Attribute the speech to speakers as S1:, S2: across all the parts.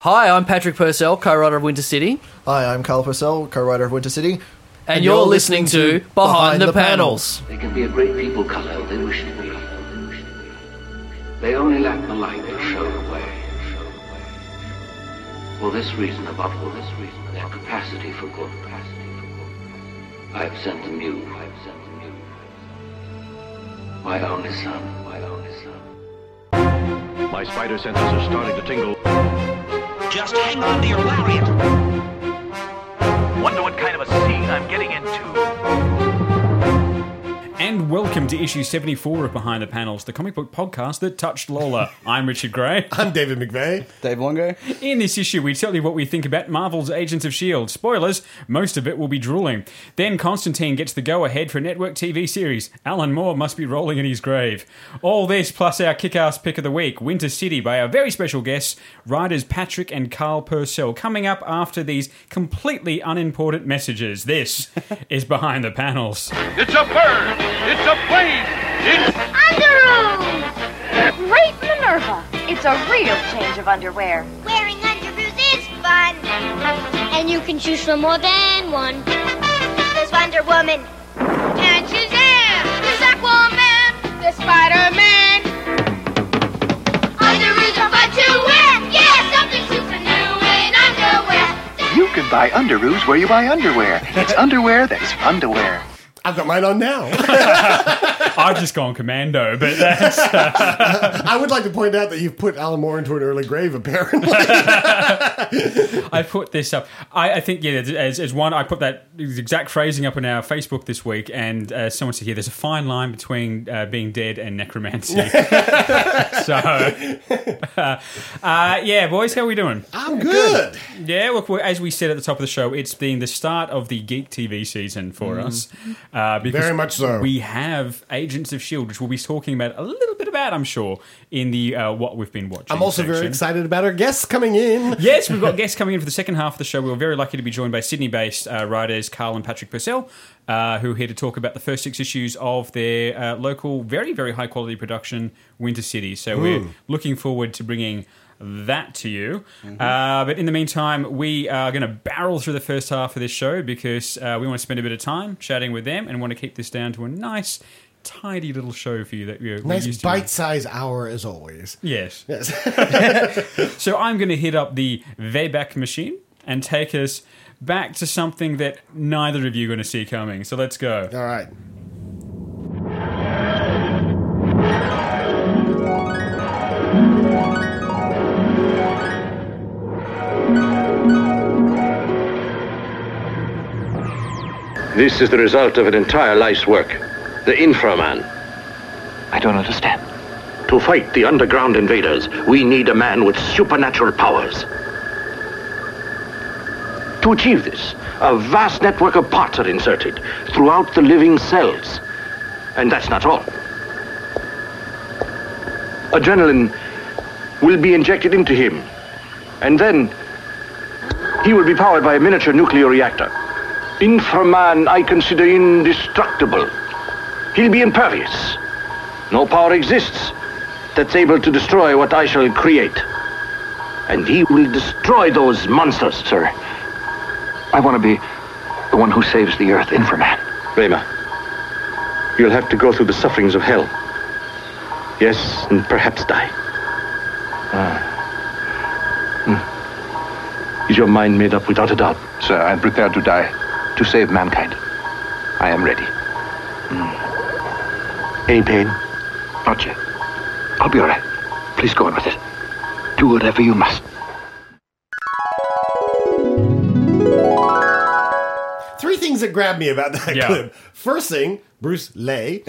S1: Hi, I'm Patrick Purcell, co-writer of Winter City.
S2: Hi, I'm Carl Purcell, co-writer of Winter City.
S1: And you're listening to Behind the Panels.
S3: They can be a great people, Kal-El. They wish to be. They only lack the light to show the way. For this reason, above all, their capacity for good. I have sent them you. My only son.
S4: My spider senses are starting to tingle.
S5: Just hang on to your lariat.
S6: Wonder what kind of a scene I'm getting into.
S7: And welcome to issue 74 of Behind the Panels, the comic book podcast that touched Lola. I'm Richard Gray.
S8: I'm David McVeigh.
S2: Dave Longo.
S7: In this issue, we tell you what we think about Marvel's Agents of S.H.I.E.L.D. Spoilers, most of it will be drooling. Then Constantine gets the go-ahead for a network TV series. Alan Moore must be rolling in his grave. All this plus our kick-ass pick of the week, Winter City, by our very special guests, writers Patrick and Carl Purcell, coming up after these completely unimportant messages. This is Behind the Panels.
S4: It's a bird! It's a plane! It's...
S9: Underoos! Great Minerva! It's a real change of underwear.
S10: Wearing underoos is fun. And you can choose from more than one. There's Wonder Woman. And Shazam! There's Aquaman! There's Spider-Man! Underoos are fun to wear! Yeah, something super new in underwear!
S11: You can buy underoos where you buy underwear. It's underwear that's fun to wear.
S8: I've got mine on now.
S7: I've just gone commando, but that's...
S8: I would like to point out that you've put Alan Moore into an early grave, apparently.
S7: I put this up. I think, yeah, as one, I put that exact phrasing up on our Facebook this week, and someone said, yeah, there's a fine line between being dead and necromancy. Yeah, boys, how are we doing?
S8: I'm good.
S7: Yeah, look, as we said at the top of the show, it's been the start of the Geek TV season for us. Because
S8: very much so.
S7: We have Agents of S.H.I.E.L.D., which we'll be talking about a little bit about, I'm sure, in the what we've been watching
S8: I'm also
S7: section.
S8: very excited about our guests coming in.
S7: Yes, we've got guests coming in for the second half of the show. We were very lucky to be joined by Sydney-based writers Carl and Patrick Purcell, who are here to talk about the first 6 issues of their local, very, very high-quality production, Winter City. So we're looking forward to bringing that to you. But in the meantime, we are going to barrel through the first half of this show because we want to spend a bit of time chatting with them and want to keep this down to a nice, tidy little show for you that we're
S8: Nice
S7: used to.
S8: bite-sized hour, as always.
S7: Yes. So I'm going to hit up the Wayback Machine and take us back to something that neither of you are going to see coming. So let's go.
S8: All right.
S4: This is the result of an entire life's work. The Inframan.
S11: I don't understand.
S4: To fight the underground invaders, we need a man with supernatural powers. To achieve this, a vast network of parts are inserted throughout the living cells. And that's not all. Adrenaline will be injected into him. And then he will be powered by a miniature nuclear reactor. Inframan I consider indestructible. He'll be impervious. No power exists that's able to destroy what I shall create. And he will destroy those monsters, sir.
S11: I want to be the one who saves the Earth, Inframan.
S4: Rayma, you'll have to go through the sufferings of hell. Yes, and perhaps die. Is your mind made up without a doubt?
S11: Sir, I'm prepared to die to save mankind. I am ready.
S4: Any pain?
S11: Not yet. I'll be all right. Please go on with it. Do whatever you must.
S8: 3 things that grabbed me about that clip. First thing, Bruce Lee.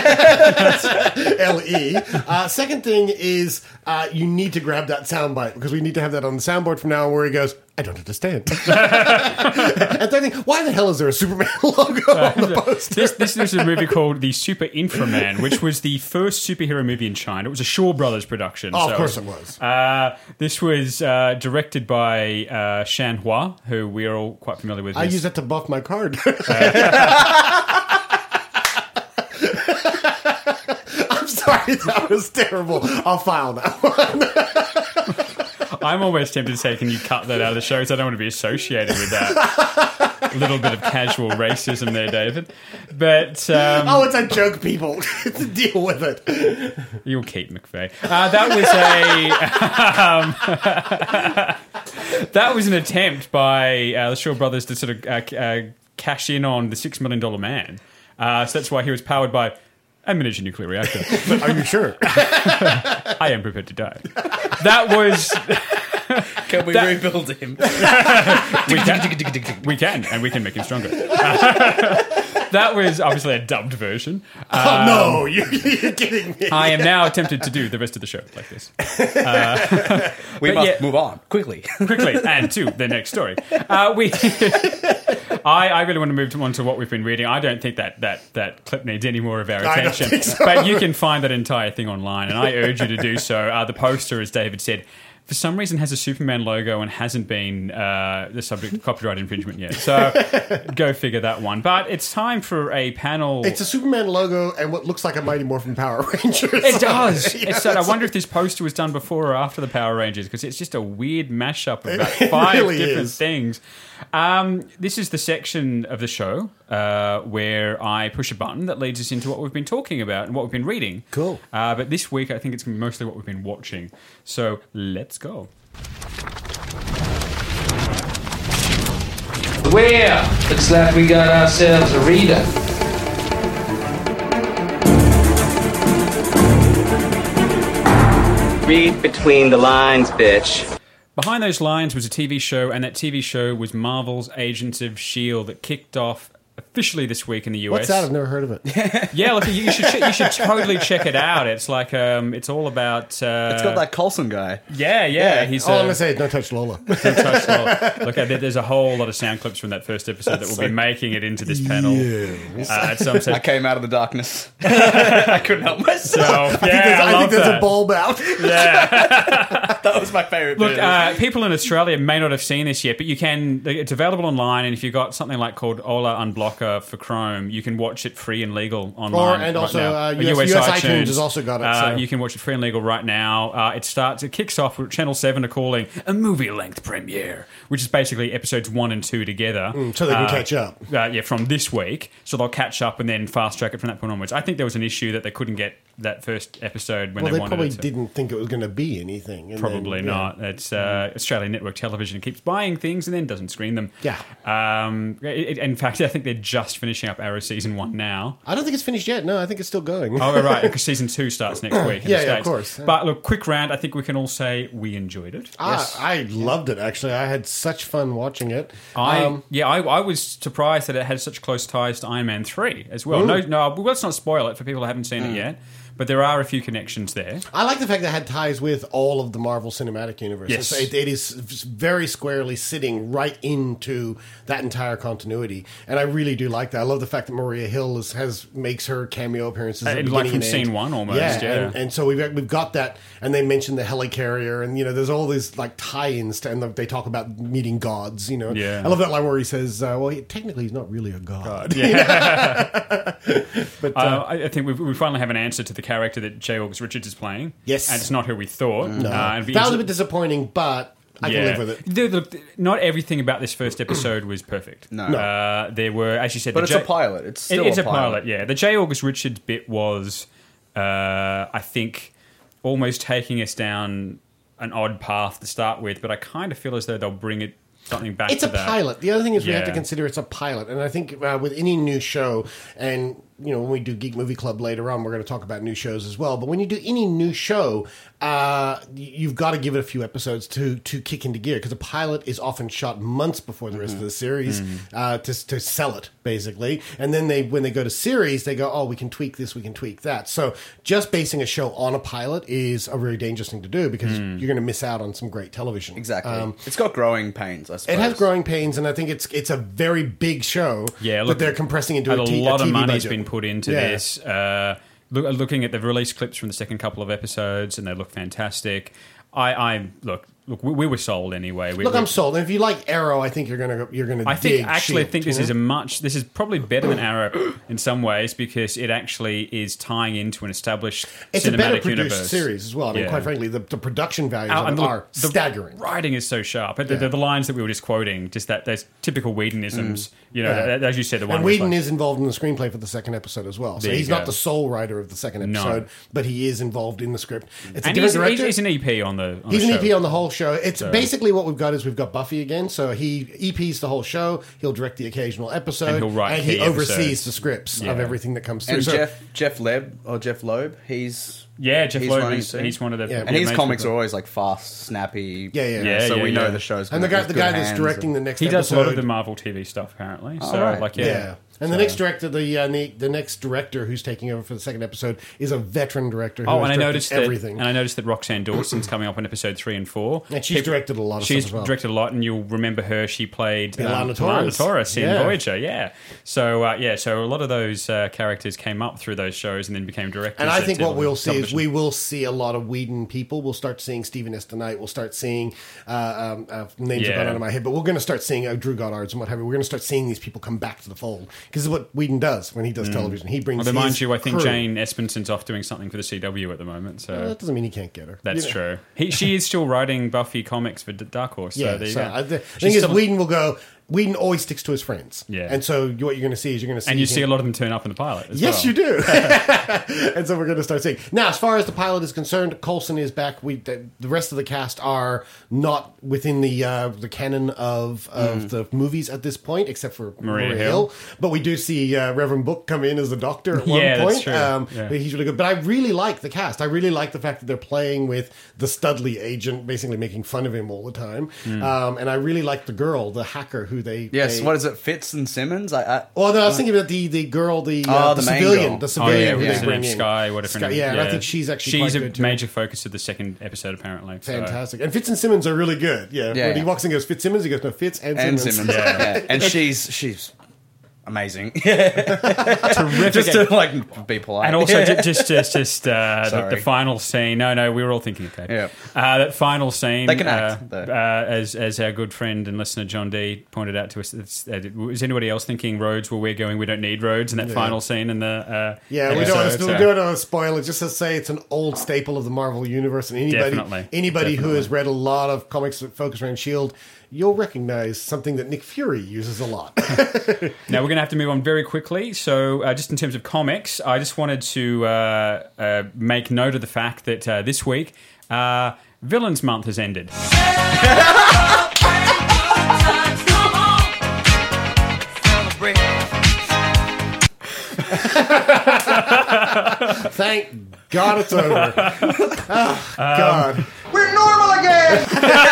S8: L-E. Second thing is you need to grab that soundbite because we need to have that on the soundboard from now on where he goes, I don't understand. And third thing, why the hell is there a Superman logo on the poster?
S7: This is a movie called The Super Inframan, which was the first superhero movie in China. It was a Shaw Brothers production.
S8: Oh, of course it was.
S7: This was directed by Shan Hua, who we are all quite familiar with.
S8: I use that to buff my card. I'm sorry, that was terrible. I'll file that one.
S7: I'm almost tempted to say, can you cut that out of the show? Because I don't want to be associated with that little bit of casual racism there, David. But
S8: it's a joke, people. Deal with it.
S7: You'll keep McVeigh. That was an attempt by the Shaw Brothers to sort of cash in on the $6 Million Man. So that's why he was powered by a miniature nuclear reactor.
S8: Are you sure?
S7: I am prepared to die. That was...
S1: Can we rebuild him?
S7: We can, and we can make him stronger. That was obviously a dubbed version.
S8: No, you're kidding me.
S7: I am now tempted to do the rest of the show like this.
S1: We must move on quickly.
S7: And to the next story. I really want to move on to what we've been reading. I don't think that clip needs any more of our attention.
S8: I don't think so.
S7: But you can find that entire thing online, and I urge you to do so. The poster, as David said, for some reason has a Superman logo and hasn't been the subject of copyright infringement yet. So go figure that one. But it's time for a panel.
S8: It's a Superman logo and what looks like a Mighty Morphin Power Rangers.
S7: It does. I wonder if this poster was done before or after the Power Rangers, because it's just a weird mashup of about 5
S8: really
S7: different
S8: is.
S7: things. This is the section of the show where I push a button that leads us into what we've been talking about and what we've been reading.
S8: Cool.
S7: But this week, I think it's going to be mostly what we've been watching. So let's go.
S1: Well, looks like we got ourselves a reader.
S12: Read between the lines, bitch.
S7: Behind those lines was a TV show, and that TV show was Marvel's Agents of S.H.I.E.L.D. that kicked off officially this week in the US.
S8: What's that? I've never heard of it.
S7: Yeah, look, you should totally check it out. It's like it's all about.
S1: It's got that Coulson guy.
S7: Yeah. He's.
S8: All I'm gonna say is don't touch Lola.
S7: Don't touch Lola. Look, there's a whole lot of sound clips from that first episode that will be making it into this panel. At some stage.
S1: I came out of the darkness. I couldn't help myself.
S7: So,
S8: I think there's a bulb out.
S7: Yeah,
S1: that was my favorite.
S7: Look, people in Australia may not have seen this yet, but you can. It's available online, and if you've got something like called Ola Unblocker for Chrome, you can watch it free and legal online.
S8: And also
S7: right
S8: US iTunes has also got it. So.
S7: You can watch it free and legal right now. It kicks off with Channel 7 are calling a movie-length premiere, which is basically episodes 1 and 2 together.
S8: So they can catch up.
S7: From this week. So they'll catch up and then fast-track it from that point onwards. I think there was an issue that they couldn't get that first episode when they wanted it.
S8: Well, they probably didn't think it was going to be anything.
S7: Probably not. It's Australian Network Television keeps buying things and then doesn't screen them.
S8: Yeah.
S7: In fact, I think they're just finishing up Arrow Season 1 now.
S8: I don't think it's finished yet. No, I think it's still going.
S7: Oh, right, because Season 2 starts next week in the States.
S8: Yeah, of course.
S7: But look, quick round, I think we can all say we enjoyed it.
S8: Yes. I loved it, actually. I had such fun watching it.
S7: I was surprised that it had such close ties to Iron Man 3 as well. No, let's not spoil it for people who haven't seen it yet. But there are a few connections there.
S8: I like the fact that it had ties with all of the Marvel Cinematic Universe.
S7: Yes.
S8: It is very squarely sitting right into that entire continuity. And I really do like that. I love the fact that Maria Hill makes her cameo appearances at the
S7: like
S8: beginning
S7: from
S8: and
S7: scene
S8: end.
S7: 1 almost, yeah.
S8: And so we've got that. And they mention the helicarrier. And, there's all these like tie-ins. And they talk about meeting gods,
S7: Yeah.
S8: I love that line where he says, technically he's not really a god.
S7: Yeah.
S8: But
S7: I think we finally have an answer to the character that J. August Richards is playing.
S8: Yes.
S7: And it's not who we thought.
S8: No. That was a bit disappointing, but I can live with it.
S7: Look, not everything about this first episode was perfect.
S1: No.
S7: There were, as you said...
S1: But it's a pilot. It's still
S7: a
S1: pilot,
S7: yeah. The J. August Richards bit was, I think, almost taking us down an odd path to start with, but I kind of feel as though they'll bring something back to that.
S8: It's a pilot. The other thing is we have to consider it's a pilot. And I think with any new show, and when we do Geek Movie Club later on, we're going to talk about new shows as well. But when you do any new show, you've got to give it a few episodes to kick into gear, because a pilot is often shot months before the rest of the series to sell it, basically. And then when they go to series, they go, oh, we can tweak this, we can tweak that. So just basing a show on a pilot is a very dangerous thing to do, because you're going to miss out on some great television.
S1: Exactly. It's got growing pains, I suppose.
S8: It has growing pains, and I think it's a very big show that they're compressing into a
S7: lot of
S8: TV
S7: money's
S8: budget.
S7: been put into this. Looking at the release clips from the second couple of episodes, and they look fantastic. Look, look, we were sold anyway.
S8: I'm sold. And if you like Arrow, I think you're gonna
S7: I
S8: dig
S7: think
S8: Shield,
S7: this is probably better than Arrow in some ways because it actually is tying into an established
S8: it's
S7: cinematic
S8: a better produced
S7: universe.
S8: series as well. I mean, quite frankly, the production values
S7: And
S8: are
S7: the
S8: staggering.
S7: Writing is so sharp. The lines that we were just quoting, just that those typical Whedonisms. As you said, the one.
S8: And Whedon is involved in the screenplay for the second episode as well. So
S7: There
S8: he's
S7: you
S8: not
S7: go.
S8: the sole writer of the second episode, but he is involved in the script. It's a
S7: And
S8: different director.
S7: he's an EP on the.
S8: He's
S7: the
S8: an
S7: show.
S8: EP on the whole show. It's basically what we've got Buffy again. So he EPs the whole show. He'll direct the occasional episode,
S7: And he'll write
S8: he
S7: key
S8: oversees
S7: episodes.
S8: the scripts of everything that comes through.
S13: And
S8: So-
S13: Jeff Loeb, he's
S7: Jeff Loeb
S13: running
S7: is
S13: too.
S7: he's one of the
S13: and his comics are always like fast, snappy.
S8: Yeah.
S13: So we know the show's.
S8: And the guy that's directing the next
S7: He
S8: episode,
S7: does a lot of the Marvel TV stuff apparently. So
S13: right.
S8: And the next director, the next director who's taking over for the second episode is a veteran director. Who has
S7: I
S8: directed
S7: noticed
S8: everything.
S7: that Roxanne Dawson's coming up in episode 3 and 4.
S8: And she's directed a lot of stuff as well.
S7: She's directed a lot, and you'll remember her. She played
S8: Ilana
S7: Torres in
S8: Yeah.
S7: Voyager. Yeah. So a lot of those characters came up through those shows and then became directors.
S8: And I think
S7: at
S8: what we'll see is
S7: television.
S8: we will see a lot of Whedon people. We'll start seeing Stephen S. tonight. We'll start seeing names have gone out of my head, but we're going to start seeing Drew Goddard's and what have you. We're going to start seeing these people come back to the fold because this is what Whedon does when he does television. He brings.
S7: Although, mind
S8: his
S7: you, I think
S8: crew.
S7: Jane Espenson's off doing something for the CW at the moment. So
S8: That doesn't mean he can't get her.
S7: that's true. She is still writing Buffy comics for Dark Horse.
S8: Yeah.
S7: So there you
S8: So
S7: go.
S8: the
S7: She's
S8: thing is,
S7: still-
S8: Whedon will go. Whedon always sticks to his friends.
S7: Yeah.
S8: And so what you're going to see is
S7: and you see a lot of them turn up in the pilot. As
S8: Yes,
S7: well.
S8: you do. And so we're going to start seeing. Now, as far as the pilot is concerned, Coulson is back. The rest of the cast are not within the canon of the movies at this point, except for Maria Hill. But we do see Reverend Book come in as the Doctor at one point.
S7: That's true.
S8: But he's really good. But I really like the cast. I really like the fact that they're playing with the Studley agent, basically making fun of him all the time. And I really like the girl, the hacker, who they...
S13: Yes, what is it, Fitz and Simmons?
S8: I was thinking about the girl, the
S13: main
S8: civilian,
S13: girl.
S8: the civilian who
S7: who's
S8: they
S7: her
S8: bring
S7: name?
S8: in.
S7: Sky, whatever.
S8: Sky, and I think she's actually quite
S7: a
S8: good too.
S7: major focus of the second episode, apparently. So.
S8: Fantastic. And Fitz and Simmons are really good. When he walks in and goes, Fitzsimmons, he goes, no, Fitz and Simmons.
S13: And she's amazing.
S7: Terrific.
S13: Just to be polite.
S7: And also just the final scene. No, we were all thinking of that.
S13: Yeah.
S7: That final scene.
S13: They can act, though.
S7: As our good friend and listener John D pointed out to us, is anybody else thinking roads where we're going? We don't need roads. In that final scene in the
S8: we don't want to spoil it. Just to say it's an old staple of the Marvel universe, and anybody who has read a lot of comics that focus around S.H.I.E.L.D., you'll recognize something that Nick Fury uses a lot.
S7: Now, we're going to have to move on very quickly. So, just in terms of comics, I just wanted to make note of the fact that this week, Villains Month has ended.
S8: Thank God it's over. Oh, God.
S13: We're normal again!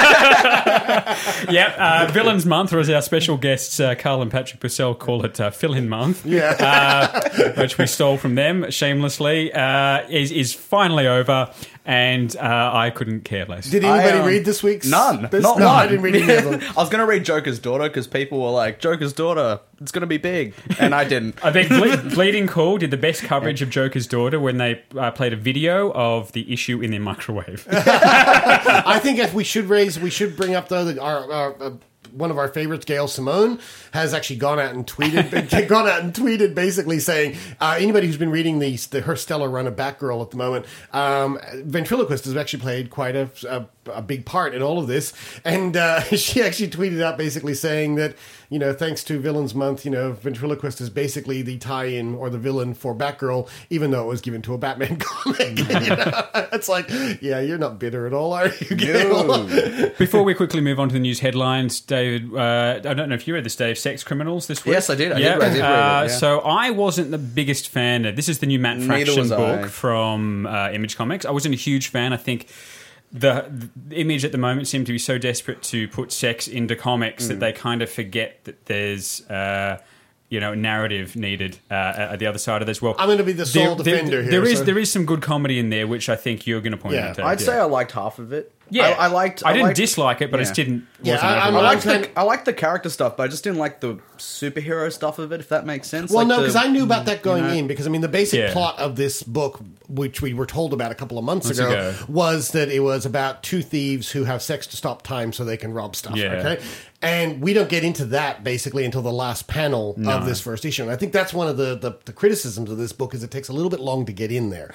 S7: Yep, Villains Month, or as our special guests, Carl and Patrick Purcell, call it Fill-In Month, which we stole from them shamelessly, is finally over, and I couldn't care less.
S8: Did anybody read this week's?
S13: None. Not
S8: No,
S13: one.
S8: I didn't read any of them.
S13: I was going to read Joker's Daughter because people were like, Joker's Daughter, it's going to be big. And I didn't.
S7: I think Bleeding Cool did the best coverage of Joker's Daughter when they played a video of the issue in their microwave.
S8: I think if we should bring up though that our one of our favorites, Gail Simone, has actually gone out and tweeted basically saying anybody who's been reading her stellar run of Batgirl at the moment, ventriloquist has actually played quite a big part in all of this, and she actually tweeted out basically saying that, you know, thanks to Villains Month, you know, ventriloquist is basically the tie-in or the villain for Batgirl, even though it was given to a Batman comic. You know? It's like, yeah, you're not bitter at all, are you, Gail?
S7: No. Before we quickly move on to the news headlines, David, I don't know if you read this, Dave, Sex Criminals this week?
S13: Yes, I did. I did read it, yeah.
S7: So I wasn't the biggest fan of, this is the new Matt Fraction book from Image Comics. I wasn't a huge fan. I think the Image at the moment seem to be so desperate to put sex into comics that they kind of forget that there's narrative needed at the other side of this. Well,
S8: I'm going to be the sole defender here.
S7: There is some good comedy in there, which I think you're going to point out.
S13: I'd say I liked half of it.
S7: Yeah,
S13: I didn't
S7: dislike it, but I just didn't.
S13: I liked the character stuff, but I just didn't like the superhero stuff of it, if that makes sense.
S8: Well,
S13: like
S8: no, because I knew about that going
S13: you know?
S8: in, because I mean the basic
S7: Yeah.
S8: plot of this book, which we were told about a couple of months ago, was that it was about two thieves who have sex to stop time so they can rob stuff.
S7: Yeah.
S8: Okay, and we don't get into that basically until the last panel of this first issue, and I think that's one of the criticisms of this book is it takes a little bit long to get in there.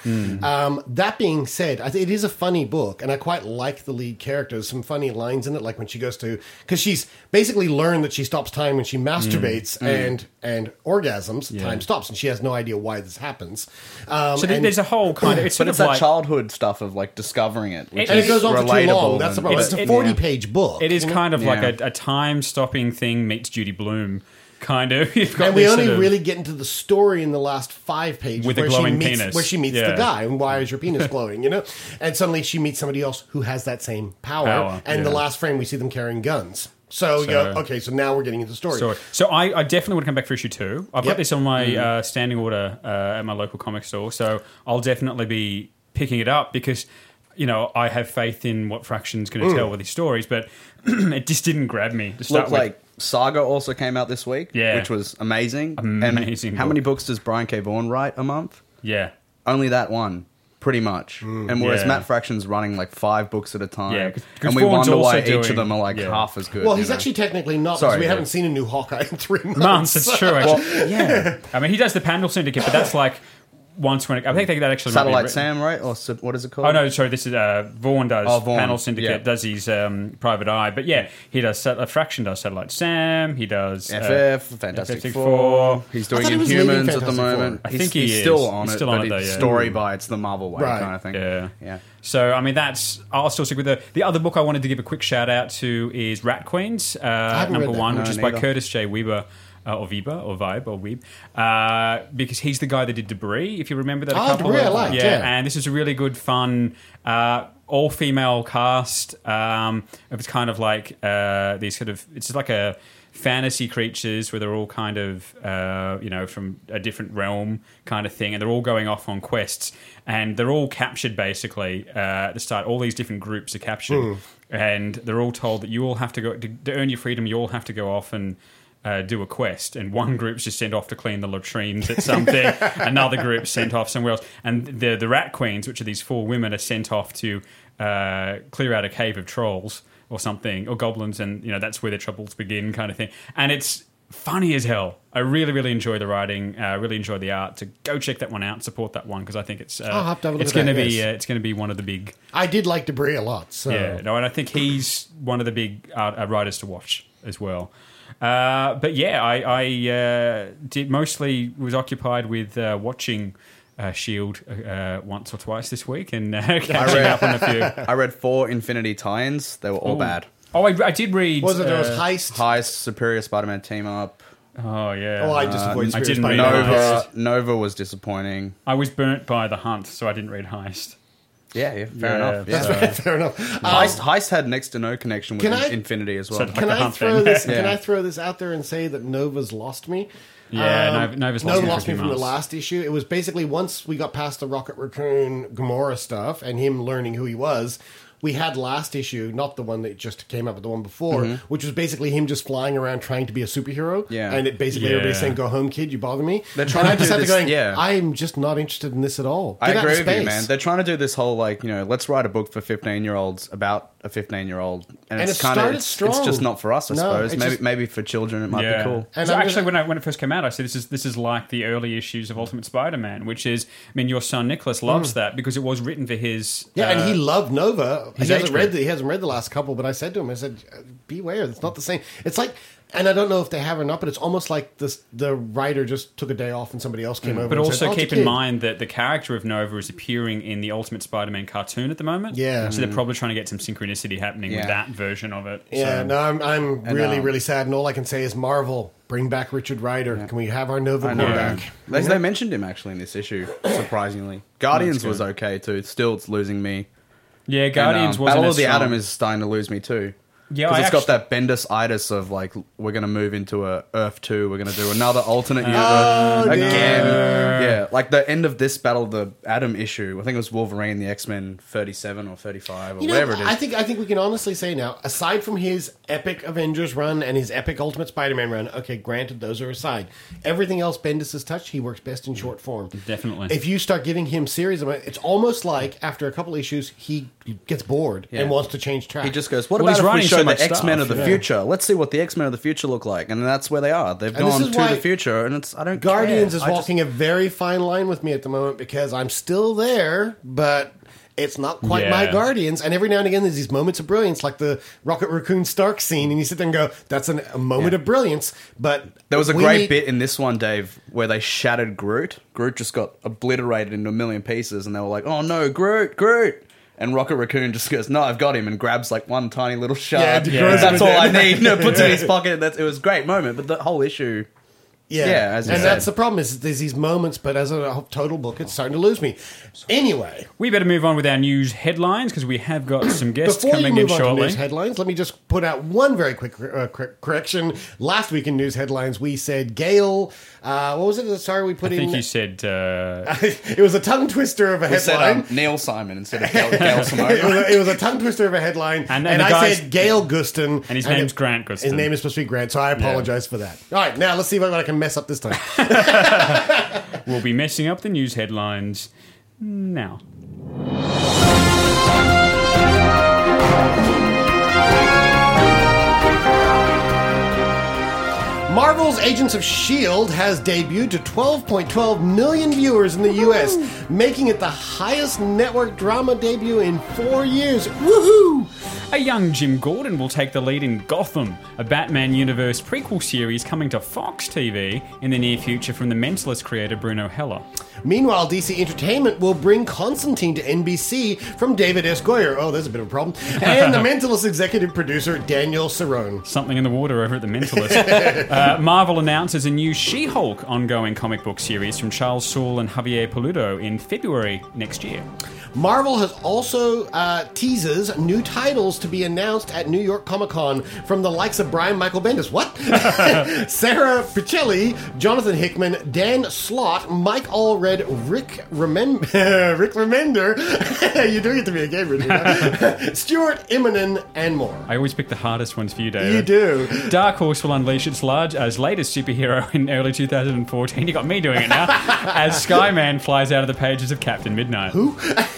S8: That being said, I think it is a funny book, and I quite like the lead character. There's some funny lines in it, like when she goes to, because she's basically learned that she stops time when she masturbates and orgasms. Time stops, and she has no idea why this happens.
S7: So there's a whole kind of it's
S13: But
S7: sort
S13: it's
S7: of
S13: that
S7: like
S13: childhood stuff of like discovering it, which
S8: and
S13: is
S8: it goes on for too
S13: relatable
S8: long. That's the problem. It's a 40-page book.
S7: it is
S8: you know?
S7: kind of like
S13: Yeah.
S7: a time-stopping thing meets Judy Blume, kind of. You've got
S8: And we
S7: this
S8: only
S7: sort of-
S8: really get into the story in the last 5 pages
S7: With the
S8: where
S7: glowing
S8: she meets,
S7: penis.
S8: where she meets
S7: Yeah.
S8: the guy, and why is your penis glowing, you know? And suddenly she meets somebody else who has that same power. And the last frame we see them carrying guns. So, you go, okay, so now we're getting into the story.
S7: So I definitely want to come back for issue 2. I've
S8: Yep.
S7: got this on my standing order at my local comic store, so I'll definitely be picking it up because, you know, I have faith in what Fraction's going to tell with these stories, but it just didn't grab me to start
S13: Look,
S7: with.
S13: like Saga also came out this week, which was amazing.
S7: Amazing
S13: And how
S7: book.
S13: many books does Brian K. Vaughan write a month?
S7: Yeah.
S13: Only that one, pretty much. And whereas Matt Fraction's running like 5 books at a time,
S7: Yeah, 'cause
S13: and we
S7: Vaughan's
S13: wonder why
S7: also
S13: each of them are like
S7: doing-
S13: half as good.
S8: Well,
S13: you
S8: he's
S13: know?
S8: actually technically not,
S13: Sorry,
S8: because we
S13: yeah.
S8: haven't seen a new Hawkeye in 3 months.
S7: Months, it's true, actually.
S13: Well, yeah.
S7: I mean, he does the Panel Syndicate, but that's like once when... I think that actually might be
S13: Satellite
S7: written-
S13: Sam, right? Or what is it called?
S7: Oh, no, sorry, this is... Vaughan does
S13: Vaughan,
S7: Panel Syndicate,
S13: yeah.
S7: does his Private Eye. But yeah, he does... Fraction does Satellite Sam, he does...
S13: FF, Fantastic Four. He's doing
S8: I thought he was leaving
S13: Inhumans at the
S8: Fantastic
S13: moment.
S7: Four. I think
S13: he's
S7: he is.
S13: still on
S7: He's
S13: it,
S7: still on
S13: but
S7: it, though,
S13: it's
S7: yeah.
S13: story by it's the Marvel way
S8: Right.
S13: kind of thing.
S7: Yeah. So, I mean, that's... I'll still stick with the other book I wanted to give a quick shout-out to is Rat Queens,
S8: haven't
S7: number
S8: read that.
S7: 1,
S13: No,
S7: which is by
S13: neither.
S7: Curtis J. Weber. Or Vibe, because he's the guy that did Debris, if you remember that.
S8: Debris I liked, yeah.
S7: And this is a really good, fun, all-female cast. It's kind of like these sort of... It's like a fantasy creatures where they're all kind of, from a different realm kind of thing, and they're all going off on quests, and they're all captured, basically, at the start. All these different groups are captured, and they're all told that you all have to go... To earn your freedom, you all have to go off and... do a quest, and one group's just sent off to clean the latrines at something, another group's sent off somewhere else, and the Rat Queens, which are these 4 women, are sent off to clear out a cave of trolls or something, or goblins, and that's where the troubles begin, kind of thing. And it's funny as hell. I really, really enjoy the writing. Really enjoy the art. So go check that one out. Support that one because I think it's
S8: I'll have to have a look
S7: it's
S8: at
S7: going to
S8: that,
S7: be
S8: yes.
S7: it's going to be one of the big.
S8: I did like Debris a lot. So.
S7: Yeah, no, and I think he's one of the big writers to watch as well. But yeah, I was occupied with watching Shield once or twice this week and catching up on a few.
S13: I read 4 Infinity tie-ins. They were all bad.
S7: Oh, I did read.
S8: Was it there was Heist,
S13: Superior Spider-Man Team Up.
S7: Oh yeah.
S8: Oh, I just avoid
S7: I didn't read
S8: Spider-Man.
S13: Nova was disappointing.
S7: I was burnt by The Hunt, so I didn't read Heist.
S13: Yeah, fair enough.
S8: That's
S13: Yeah.
S8: right, fair enough.
S13: Heist had next to no connection with
S8: Can I-
S13: Infinity as well.
S7: So-
S8: Can
S7: like the
S8: I
S7: Hunt
S8: throw
S7: thing.
S8: this?
S13: Yeah.
S8: Can I throw this out there and say that Nova's lost me?
S7: Yeah, Nova's lost me for a few
S8: from the
S7: months.
S8: last issue. It was basically once we got past the Rocket Raccoon Gamora stuff and him learning who he was. We had last issue, not the one that just came up, but the one before, which was basically him just flying around trying to be a superhero.
S13: Yeah.
S8: And it basically
S7: Yeah.
S8: everybody's saying, "Go home, kid, you bother me."
S13: They're
S8: and
S13: trying
S8: I
S13: to
S8: just
S13: do
S8: had to
S13: this-
S8: going,
S13: yeah.
S8: I'm just not interested in this at all.
S13: I
S8: Get out
S13: agree
S8: of
S13: with you,
S8: space.
S13: man. They're trying to do this whole let's write a book for 15-year-olds about a 15-year-old, and
S8: And
S13: it's
S8: it
S13: kind of
S8: started
S13: it's
S8: strong.
S13: just not for us, I
S8: No,
S13: suppose.
S8: it
S13: Maybe
S8: just-
S13: maybe for children it might be cool.
S8: And
S7: so
S8: I'm
S7: actually,
S8: gonna-
S7: when it first came out, I said this is like the early issues of Ultimate Spider-Man, which is, I mean, your son Nicholas loves that because it was written for his.
S8: Yeah, and he loved Nova. He
S7: his
S8: hasn't
S7: age
S8: read
S7: group.
S8: he hasn't read the last couple, but I said to him, I said, beware, it's not the same. It's like, and I don't know if they have or not, but it's almost like the writer just took a day off and somebody else came over.
S7: But
S8: and
S7: also
S8: said, "Oh, it's a
S7: keep in
S8: kid."
S7: mind that the character of Nova is appearing in the Ultimate Spider-Man cartoon at the moment.
S8: Yeah.
S7: So they're probably trying to get some synchronicity happening with
S13: Yeah.
S7: that version of it.
S8: Yeah,
S7: So-
S8: no, I'm really,
S13: And,
S8: really sad. And all I can say is, Marvel, bring back Richard Rider. Can we have our Nova boy back?
S13: They mentioned him actually in this issue, surprisingly. Guardians was okay too. Still, it's losing me.
S7: Yeah, Guardians
S13: and,
S7: wasn't
S13: Battle
S7: as
S13: of the
S7: strong.
S13: Atom is starting to lose me too.
S7: Yeah,
S13: because
S7: I
S13: it's got that Bendis-itis of like, we're going to move into a Earth 2, we're going to do another alternate universe again. Yeah, like the end of this Battle of the Atom issue, I think it was Wolverine, the X-Men 37 or 35 or whatever it is.
S8: I think we can honestly say now, aside from his epic Avengers run and his epic Ultimate Spider-Man run, okay, granted, those are aside. Everything else Bendis has touched, he works best in short form.
S7: Definitely.
S8: If you start giving him series, it's almost like after a couple issues, he gets bored and wants to change track.
S13: He just goes, what about if we show the X-Men of the future? Let's see what the X-Men of the future look like. And that's where they are. They've gone to the future, and I don't care.
S8: Guardians is walking a very fine line with me at the moment because I'm still there, but it's not quite my Guardians. And every now and again, there's these moments of brilliance, like the Rocket Raccoon Stark scene, and you sit there and go, that's a moment of brilliance. But
S13: there was a great bit in this one, Dave, where they shattered Groot. Groot just got obliterated into a million pieces, and they were like, oh no, Groot! And Rocket Raccoon just goes, no, I've got him, and grabs like one tiny little shard. That's all I need. Puts it in his pocket. It was a great moment, but the whole issue... Yeah, as you said.
S8: That's the problem, is there's these moments, but as a total book, it's starting to lose me. Anyway.
S7: We better move on with our news headlines, because we have got some guests coming in shortly. Before you move on to news
S8: headlines, let me just put out one very quick correction. Last week in news headlines, we said Gail... what was it? Sorry, we put in...
S7: I think you said...
S8: it was a tongue twister of a headline.
S13: Said Neil Simon instead of Gail Simone.
S8: It was a tongue twister of a headline, and I said Gail Gustin.
S7: And his name's Grant Gustin.
S8: His name is supposed to be Grant, so I apologize for that. All right, now let's see what I can mess up this time.
S7: We'll be messing up the news headlines now.
S8: Marvel's Agents of S.H.I.E.L.D. has debuted to 12.12 million viewers in the U.S., making it the highest network drama debut in 4 years. Woohoo!
S7: A young Jim Gordon will take the lead in Gotham, a Batman universe prequel series coming to Fox TV in the near future from The Mentalist creator Bruno Heller.
S8: Meanwhile, DC Entertainment will bring Constantine to NBC from David S. Goyer. Oh, there's a bit of a problem. And The Mentalist executive producer Daniel Cerrone.
S7: Something in the water over at The Mentalist. Marvel announces a new She-Hulk ongoing comic book series from Charles Soule and Javier Peludo in February next year.
S8: Marvel has also teases new titles to be announced at New York Comic Con from the likes of Brian Michael Bendis. What? Sarah Pichelli, Jonathan Hickman, Dan Slott, Mike Allred, Rick Remender. You're doing it to me again, Richard. Stuart Immonen, and more.
S7: I always pick the hardest ones for you, David.
S8: You do.
S7: Dark Horse will unleash its latest superhero in early 2014. You got me doing it now. As Skyman flies out of the pages of Captain Midnight.
S8: Who?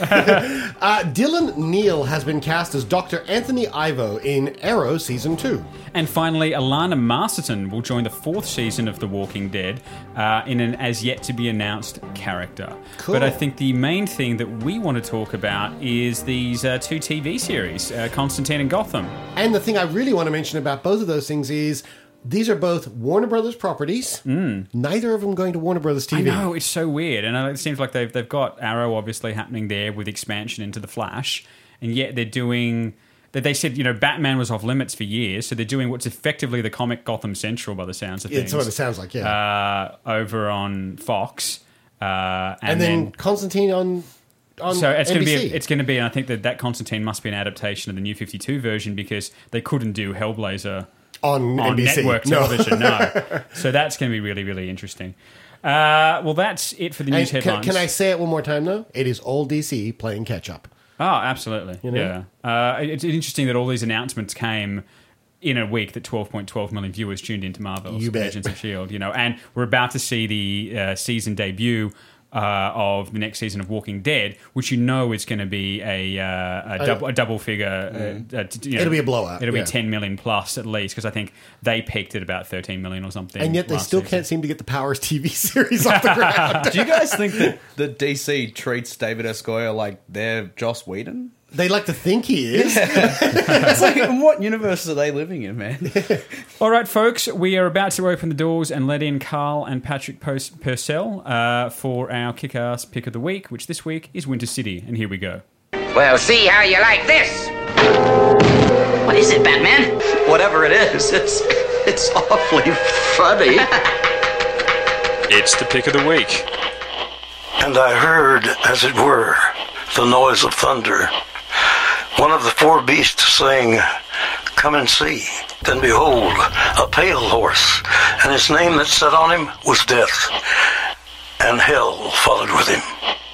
S8: Dylan Neal has been cast as Dr. Anthony Ivo in Arrow Season 2.
S7: And finally, Alana Masterton will join the 4th season of The Walking Dead in an as-yet-to-be-announced character.
S8: Cool.
S7: But I think the main thing that we want to talk about is these 2 TV series, Constantine and Gotham.
S8: And the thing I really want to mention about both of those things is these are both Warner Brothers properties. Neither of them going to Warner Brothers TV.
S7: I know, it's so weird. And it seems like they've got Arrow obviously happening there with expansion into The Flash. And yet they're doing... They said, Batman was off limits for years, so they're doing what's effectively the comic Gotham Central by the sounds of things.
S8: It's what it sounds like, yeah.
S7: Over on Fox.
S8: And then Constantine on
S7: so it's
S8: NBC.
S7: Going to be, and I think that Constantine must be an adaptation of the New 52 version because they couldn't do Hellblazer
S8: on NBC.
S7: Network television. No. So that's going to be really, really interesting. Well, that's it for the news headlines.
S8: Can I say it one more time, though? It is all DC playing catch-up.
S7: Oh, absolutely. Yeah. It's interesting that all these announcements came in a week that 12.12 million viewers tuned into Marvel's Agents of S.H.I.E.L.D., and we're about to see the season debut of the next season of Walking Dead, which is going to be a double figure.
S8: It'll be a blowout.
S7: It'll be 10 million plus at least, because I think they peaked at about 13 million or something.
S8: And yet they still can't seem to get the Powers TV series off the ground.
S13: Do you guys think that DC treats David S. Goyer like they're Joss Whedon?
S8: They like to think he is.
S13: Yeah. It's like, in what universe are they living in, man?
S7: All right, folks, we are about to open the doors and let in Carl and Patrick Purcell for our kick-ass pick of the week, which this week is Winter City. And here we go.
S5: Well, see how you like this. What is it, Batman?
S14: Whatever it is, it's awfully funny.
S15: It's the pick of the week.
S16: And I heard, as it were, the noise of thunder. One of the 4 beasts saying, come and see. Then behold, a pale horse, and his name that sat on him was Death, and hell followed with him.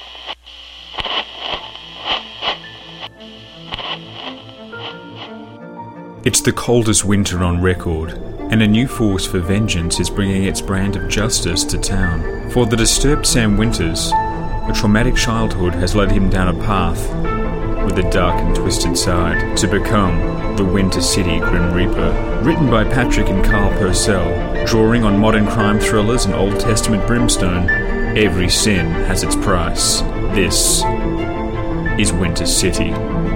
S17: It's the coldest winter on record, and a new force for vengeance is bringing its brand of justice to town. For the disturbed Sam Winters, a traumatic childhood has led him down a path with a dark and twisted side to become the Winter City Grim Reaper. Written by Patrick and Carl Purcell, drawing on modern crime thrillers and Old Testament brimstone, every sin has its price. This is Winter City.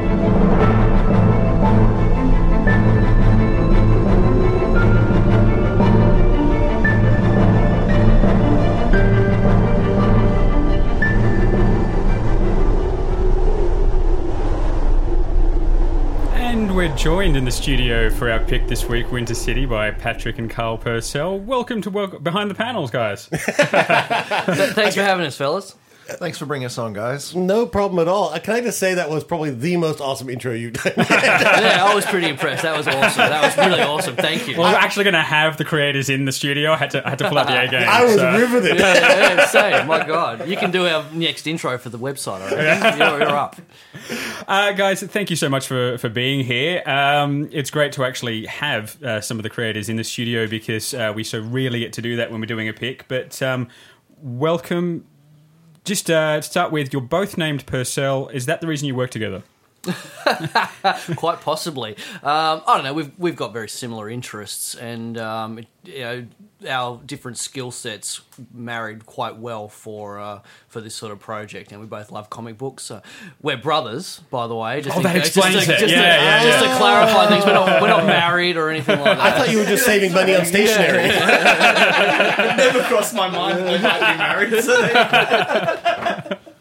S7: We're joined in the studio for our pick this week, Winter City, by Patrick and Carl Purcell. Welcome to Behind the Panels, guys.
S1: Thanks for having us, fellas.
S2: Thanks for bringing us on, guys.
S8: No problem at all. Can I just say that was probably the most awesome intro you've done?
S1: Yeah, I was pretty impressed. That was awesome. That was really awesome. Thank you.
S7: Well, we're actually going to have the creators in the studio. I had to pull out the A game.
S8: I was riveted.
S1: Yeah, same. My God. You can do our next intro for the website, I reckon. You're up.
S7: Guys, thank you so much for being here. It's great to actually have some of the creators in the studio because we so rarely get to do that when we're doing a pick. But welcome. Just to start with, you're both named Purcell. Is that the reason you work together?
S1: Quite possibly. I don't know. We've got very similar interests, and our different skill sets married quite well for this sort of project. And we both love comic books. We're brothers, by the way.
S7: That explains it.
S1: Just to clarify things, we're not married or anything like that.
S8: I thought you were just saving money on stationery.
S13: It never crossed my mind that we might be married.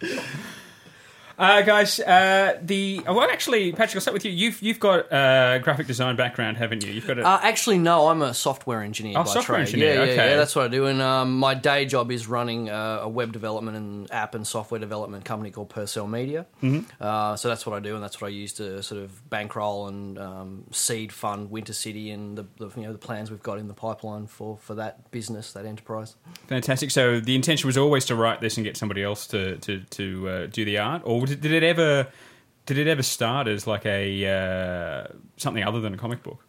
S7: Guys, actually, Patrick, I'll start with you. You've got a graphic design background, haven't you? You've got
S1: actually, no, I'm a software engineer by
S7: software
S1: trade.
S7: engineer, okay.
S1: Yeah, that's what I do. And my day job is running a web development and app and software development company called Purcell Media.
S7: Mm-hmm.
S1: So that's what I do, and that's what I use to sort of bankroll and seed fund Winter City and the plans we've got in the pipeline for that business, that enterprise.
S7: Fantastic. So the intention was always to write this and get somebody else to do the art, or did it ever start as like a something other than a comic book?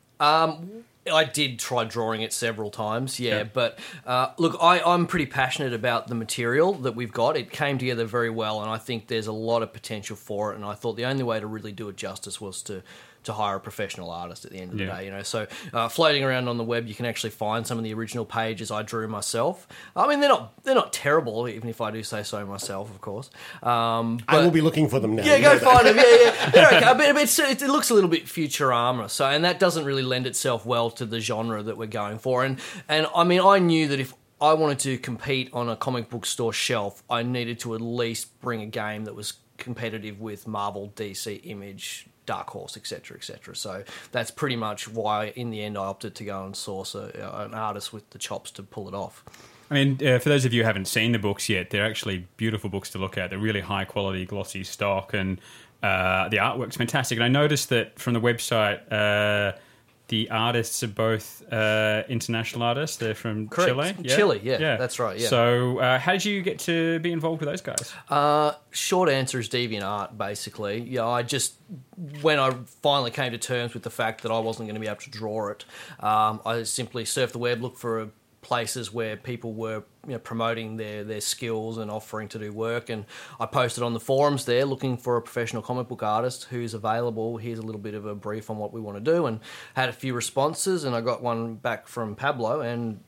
S1: I did try drawing it several times, but look, I'm pretty passionate about the material that we've got. It came together very well, and I think there's a lot of potential for it, and I thought the only way to really do it justice was to hire a professional artist at the end of the day, So floating around on the web, you can actually find some of the original pages I drew myself. I mean, they're not terrible, even if I do say so myself, of course.
S8: I will be looking for them now.
S1: Yeah, go find them. Yeah. They're okay. But it looks a little bit Futurama, and that doesn't really lend itself well to the genre that we're going for. And I mean, I knew that if I wanted to compete on a comic book store shelf, I needed to at least bring a game that was competitive with Marvel, DC, Image, Dark Horse, etc., etc. So that's pretty much why, in the end, I opted to go and source an artist with the chops to pull it off.
S7: I mean, for those of you who haven't seen the books yet, they're actually beautiful books to look at. They're really high-quality, glossy stock, and the artwork's fantastic. And I noticed that from the website, the artists are both international artists. They're from Chile.
S1: Chile, yeah, that's right. Yeah.
S7: So, how did you get to be involved with those guys?
S1: Short answer is DeviantArt, basically. Yeah, when I finally came to terms with the fact that I wasn't going to be able to draw it, I simply surfed the web, looked for places where people were promoting their skills and offering to do work, and I posted on the forums there looking for a professional comic book artist who's available. Here's a little bit of a brief on what we want to do, and had a few responses, and I got one back from Pablo, and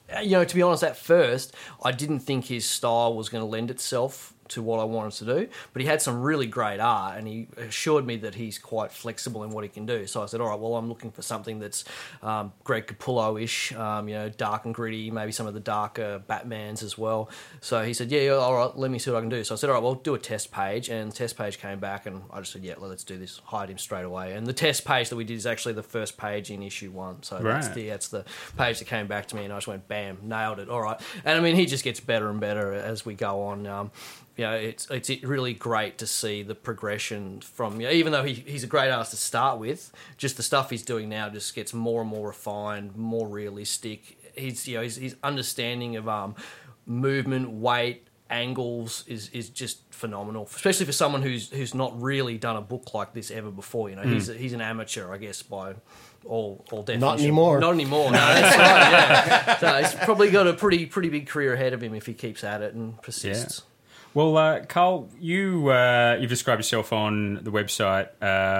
S1: to be honest, at first I didn't think his style was going to lend itself to what I wanted to do, but he had some really great art, and he assured me that he's quite flexible in what he can do. So I said, all right, well, I'm looking for something that's Greg Capullo-ish, dark and gritty, maybe some of the darker Batmans as well. So he said, yeah, all right, let me see what I can do. So I said, all right, well, do a test page, and the test page came back, and I just said, yeah, let's do this. Hired him straight away. And the test page that we did is actually the first page in issue 1. So that's the page that came back to me, and I just went, bam, nailed it. All right. And I mean, he just gets better and better as we go on. it's really great to see the progression from, even though he's a great artist to start with, just the stuff he's doing now just gets more and more refined, more realistic. His understanding of movement, weight, angles is just phenomenal, especially for someone who's not really done a book like this ever before. He's an amateur, I guess, by all definition.
S8: Not anymore.
S1: Not anymore. No, that's right. Yeah, so he's probably got a pretty big career ahead of him if he keeps at it and persists.
S7: Yeah. Well, Carl, you've described yourself on the website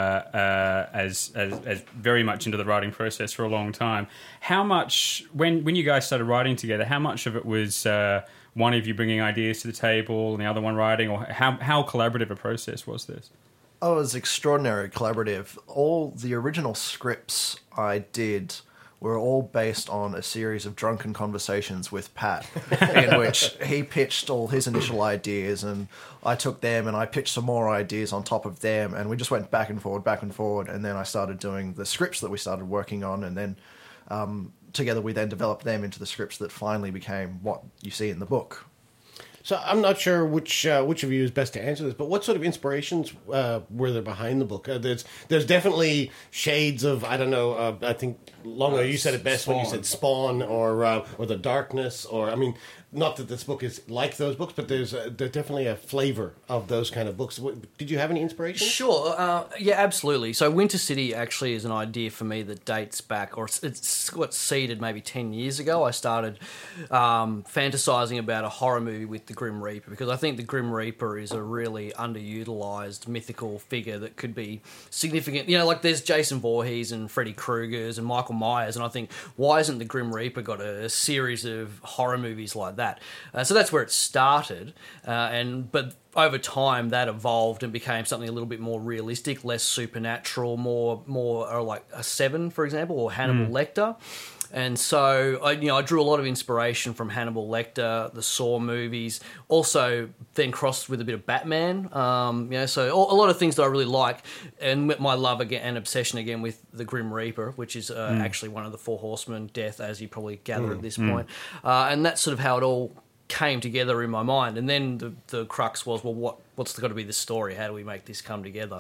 S7: as very much into the writing process for a long time. How much, when you guys started writing together, how much of it was one of you bringing ideas to the table and the other one writing, or how collaborative a process was this?
S2: Oh, it was extraordinarily collaborative. All the original scripts I did were all based on a series of drunken conversations with Pat, in which he pitched all his initial ideas, and I took them and I pitched some more ideas on top of them, and we just went back and forward, and then I started doing the scripts that we started working on, and then together we then developed them into the scripts that finally became what you see in the book.
S8: So I'm not sure which of you is best to answer this, but what sort of inspirations were there behind the book? There's definitely shades of, I don't know, I think, Longo, you said it best when you said Spawn or The Darkness, or, I mean, not that this book is like those books, but there's definitely a flavor of those kind of books. Did you have any inspiration?
S1: Sure, yeah, absolutely. So Winter City actually is an idea for me that dates back, or it's got seeded maybe 10 years ago. I started fantasizing about a horror movie with the Grim Reaper, because I think the Grim Reaper is a really underutilized mythical figure that could be significant. Like there's Jason Voorhees and Freddy Krueger's and Michael Myers, and I think, why isn't the Grim Reaper got a series of horror movies like that? So that's where it started, but over time that evolved and became something a little bit more realistic, less supernatural, more like a Seven, for example, or Hannibal Lecter. And so I drew a lot of inspiration from Hannibal Lecter, the Saw movies, also then crossed with a bit of Batman. So a lot of things that I really like, and my love again and obsession again with the Grim Reaper, which is actually one of the Four Horsemen, Death, as you probably gather at this point, and that's sort of how it all came together in my mind. And then the crux was, well, what's got to be the story? How do we make this come together?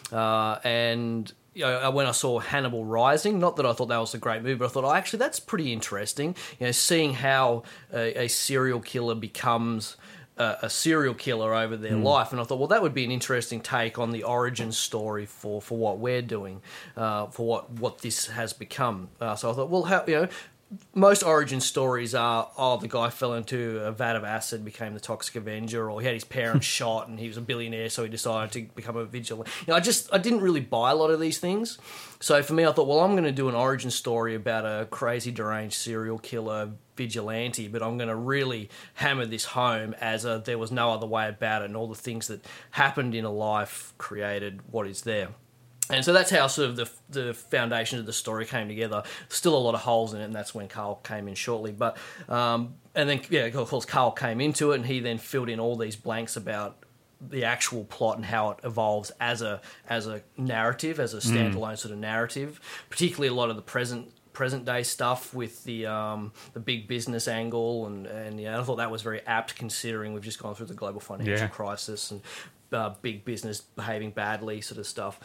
S1: And when I saw Hannibal Rising, not that I thought that was a great movie, but I thought, actually, that's pretty interesting. Seeing how a serial killer becomes a serial killer over their life. And I thought, well, that would be an interesting take on the origin story for what we're doing, for what this has become. So I thought, well, most origin stories are, the guy fell into a vat of acid, became the Toxic Avenger, or he had his parents shot and he was a billionaire, so he decided to become a vigilante. I didn't really buy a lot of these things. So for me, I thought, well, I'm going to do an origin story about a crazy, deranged serial killer vigilante, but I'm going to really hammer this home as there was no other way about it, and all the things that happened in a life created what is there. And so that's how sort of the foundations of the story came together. Still a lot of holes in it, and that's when Carl came in shortly. But and then, of course, Carl came into it, and he then filled in all these blanks about the actual plot and how it evolves as a narrative, as a standalone sort of narrative. Particularly a lot of the present day stuff with the big business angle, and I thought that was very apt, considering we've just gone through the global financial crisis and big business behaving badly, sort of stuff.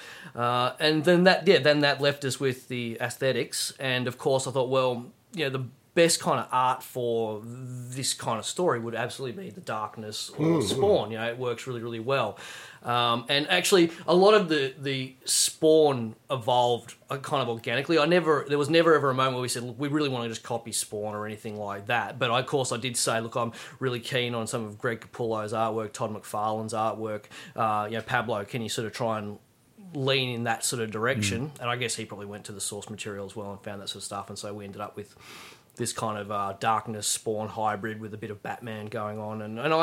S1: And then that left us with the aesthetics. And of course, I thought, well, the best kind of art for this kind of story would absolutely be The Darkness or Spawn. It works really, really well. And actually, a lot of the Spawn evolved kind of organically. There was never ever a moment where we said, look, we really want to just copy Spawn or anything like that. But of course, I did say, look, I'm really keen on some of Greg Capullo's artwork, Todd McFarlane's artwork. Pablo, can you sort of try and lean in that sort of direction? And I guess he probably went to the source material as well and found that sort of stuff. And so we ended up with this kind of Darkness Spawn hybrid with a bit of Batman going on,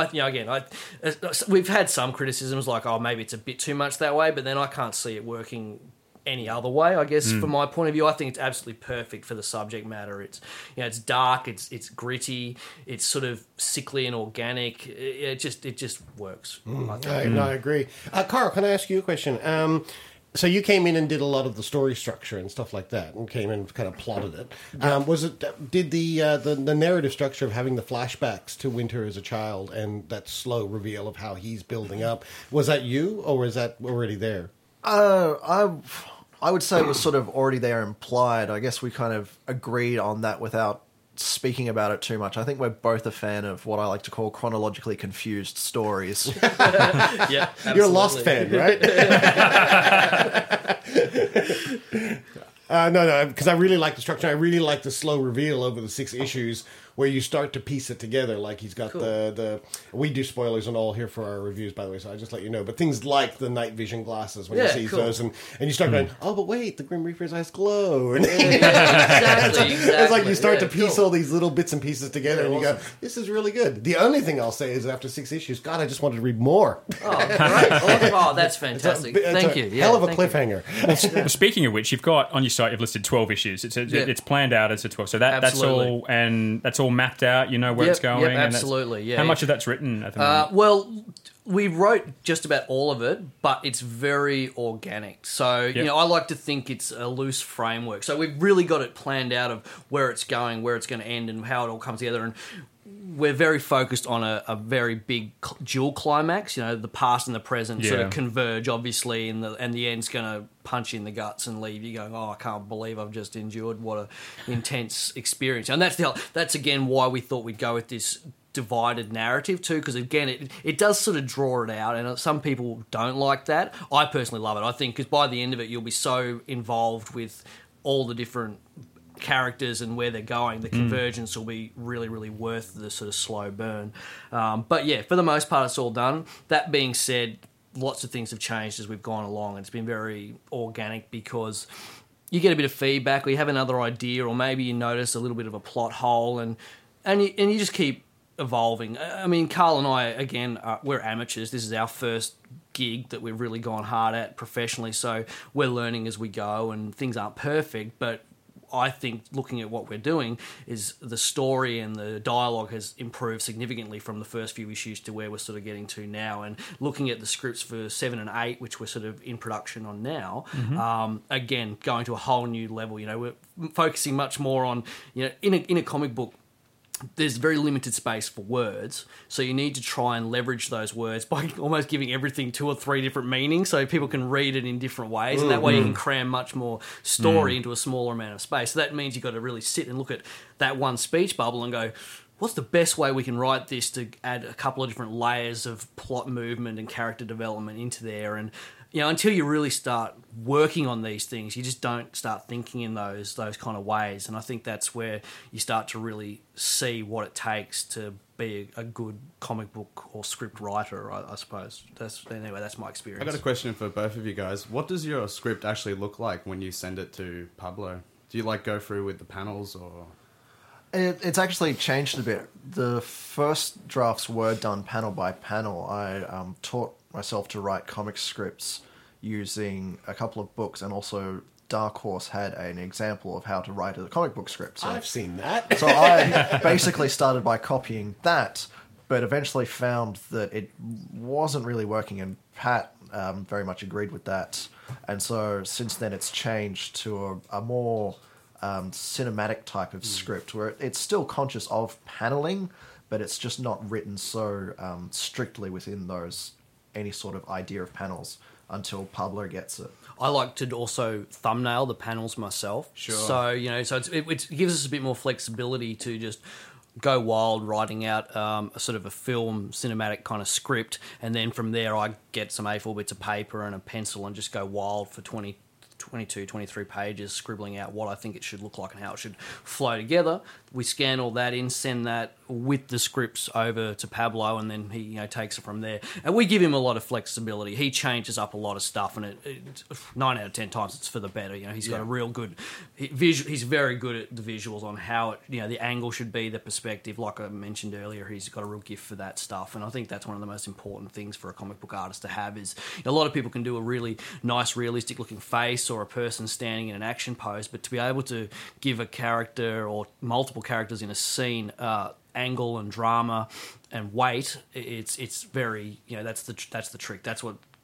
S1: and we've had some criticisms like, oh, maybe it's a bit too much that way, but then I can't see it working any other way. I guess from my point of view, I think it's absolutely perfect for the subject matter. It's it's dark, it's gritty, it's sort of sickly and organic. It just works.
S8: I agree. Carl, can I ask you a question? So you came in and did a lot of the story structure and stuff like that, and came in and kind of plotted it. Did the narrative structure of having the flashbacks to Winter as a child and that slow reveal of how he's building up, was that you, or was that already there?
S2: I would say it was sort of already there implied. I guess we kind of agreed on that without speaking about it too much. I think we're both a fan of what I like to call chronologically confused stories.
S1: Yeah,
S8: you're a Lost fan, right? No, because I really like the structure. I really like the slow reveal over the 6 issues where you start to piece it together. Like he's got the we do spoilers and all here for our reviews, by the way, so I just let you know. But things like the night vision glasses when you see those, and you start going, oh, but wait, the Grim Reaper's eyes glow. And
S1: Exactly.
S8: It's like you start to piece all these little bits and pieces together, and you go, this is really good. The only thing I'll say is after 6 issues, God, I just wanted to read more.
S1: Oh, great. Oh, that's fantastic. Thank you. Yeah,
S8: hell of a
S1: thank you.
S8: cliffhanger.
S7: Well, speaking of which, you've got on your site, you've listed 12 issues. It's planned out as a 12. So that's all mapped out. You know where it's going.
S1: Yep,
S7: and
S1: absolutely. Yeah.
S7: How much of that's written at the moment?
S1: Well, we wrote just about all of it, but it's very organic. So, I like to think it's a loose framework. So we've really got it planned out of where it's going, where it's going to end, and how it all comes together. And we're very focused on a very big dual climax. The past and the present sort of converge, obviously, and the end's going to punch you in the guts and leave you going, oh, I can't believe I've just endured what an intense experience. And that's again why we thought we'd go with this divided narrative too, because again it does sort of draw it out, and some people don't like that. I personally love it. I think because by the end of it you'll be so involved with all the different characters and where they're going, the convergence will be really, really worth the sort of slow burn. But yeah, for the most part it's all done. That being said, lots of things have changed as we've gone along, and it's been very organic because you get a bit of feedback, or you have another idea, or maybe you notice a little bit of a plot hole, and you just keep evolving. I mean, Carl and I, again, we're amateurs. This is our first gig that we've really gone hard at professionally, so we're learning as we go, and things aren't perfect, but I think looking at what we're doing is the story and the dialogue has improved significantly from the first few issues to where we're sort of getting to now. And looking at the scripts for 7 and 8, which we're sort of in production on now, again, going to a whole new level. We're focusing much more on, in a comic book, there's very limited space for words, so you need to try and leverage those words by almost giving everything 2 or 3 different meanings so people can read it in different ways, and that way you can cram much more story into a smaller amount of space. So that means you've got to really sit and look at that one speech bubble and go, what's the best way we can write this to add a couple of different layers of plot movement and character development into there. And until you really start working on these things, you just don't start thinking in those kind of ways. And I think that's where you start to really see what it takes to be a good comic book or script writer, I suppose. That's my experience.
S13: I got a question for both of you guys. What does your script actually look like when you send it to Pablo? Do you go through with the panels, or...?
S2: It's actually changed a bit. The first drafts were done panel by panel. I taught myself to write comic scripts using a couple of books, and also Dark Horse had an example of how to write a comic book script. So,
S8: I've seen that.
S2: So I basically started by copying that, but eventually found that it wasn't really working, and Pat very much agreed with that. And so since then it's changed to a more cinematic type of script, where it's still conscious of paneling, but it's just not written so strictly within any sort of idea of panels until Pablo gets it.
S1: I like to also thumbnail the panels myself. Sure. So, it gives us a bit more flexibility to just go wild writing out a sort of a film cinematic kind of script, and then from there I get some A4 bits of paper and a pencil and just go wild for 22, 23 pages, scribbling out what I think it should look like and how it should flow together. We scan all that in, send that with the scripts over to Pablo, and then he takes it from there. And we give him a lot of flexibility. He changes up a lot of stuff, and it 9 out of 10 times it's for the better. He's got a real good he's very good at the visuals on how it, the angle should be, the perspective. Like I mentioned earlier, he's got a real gift for that stuff, and I think that's one of the most important things for a comic book artist to have. Is a lot of people can do a really nice, realistic looking face or a person standing in an action pose, but to be able to give a character or multiple characters in a scene angle and drama and weight, it's very that's the trick. That's what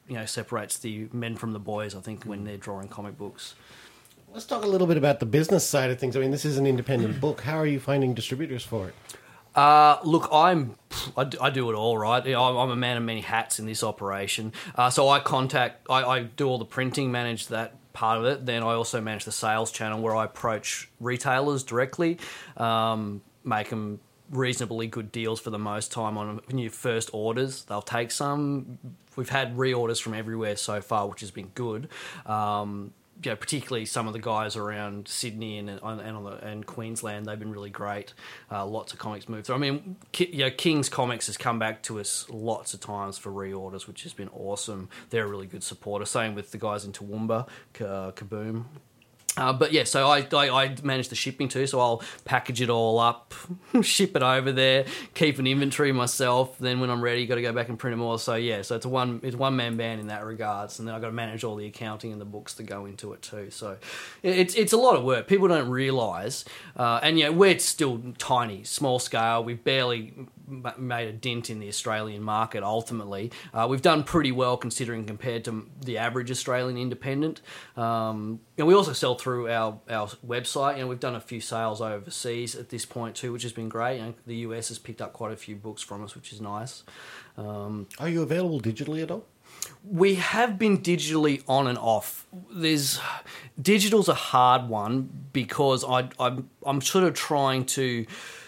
S1: separates the men from the boys, I think, when they're drawing comic books.
S8: Let's talk a little bit about the business side of things. I mean, this is an independent book. How are you finding distributors for it?
S1: Look, I do it all, right? I'm a man of many hats in this operation. So I do all the printing, manage that part of it. Then I also manage the sales channel where I approach retailers directly, make them reasonably good deals for the most time on your first orders. They'll take some. We've had reorders from everywhere so far, which has been good. Particularly some of the guys around Sydney and Queensland, they've been really great. Lots of comics moved through. I mean, King's Comics has come back to us lots of times for reorders, which has been awesome. They're a really good supporter. Same with the guys in Toowoomba, Kaboom. So I manage the shipping too, so I'll package it all up, ship it over there, keep an inventory myself. Then when I'm ready, got to go back and print them all. So it's a one-man band in that regards, and then I've got to manage all the accounting and the books that go into it too. So it's a lot of work. People don't realise, and we're still tiny, small scale. We've barely made a dent in the Australian market. Ultimately, we've done pretty well considering compared to the average Australian independent. And we also sell through our website. We've done a few sales overseas at this point too, which has been great. The US has picked up quite a few books from us, which is nice.
S8: Are you available digitally at all?
S1: We have been digitally on and off. Digital's a hard one because I'm sort of trying to.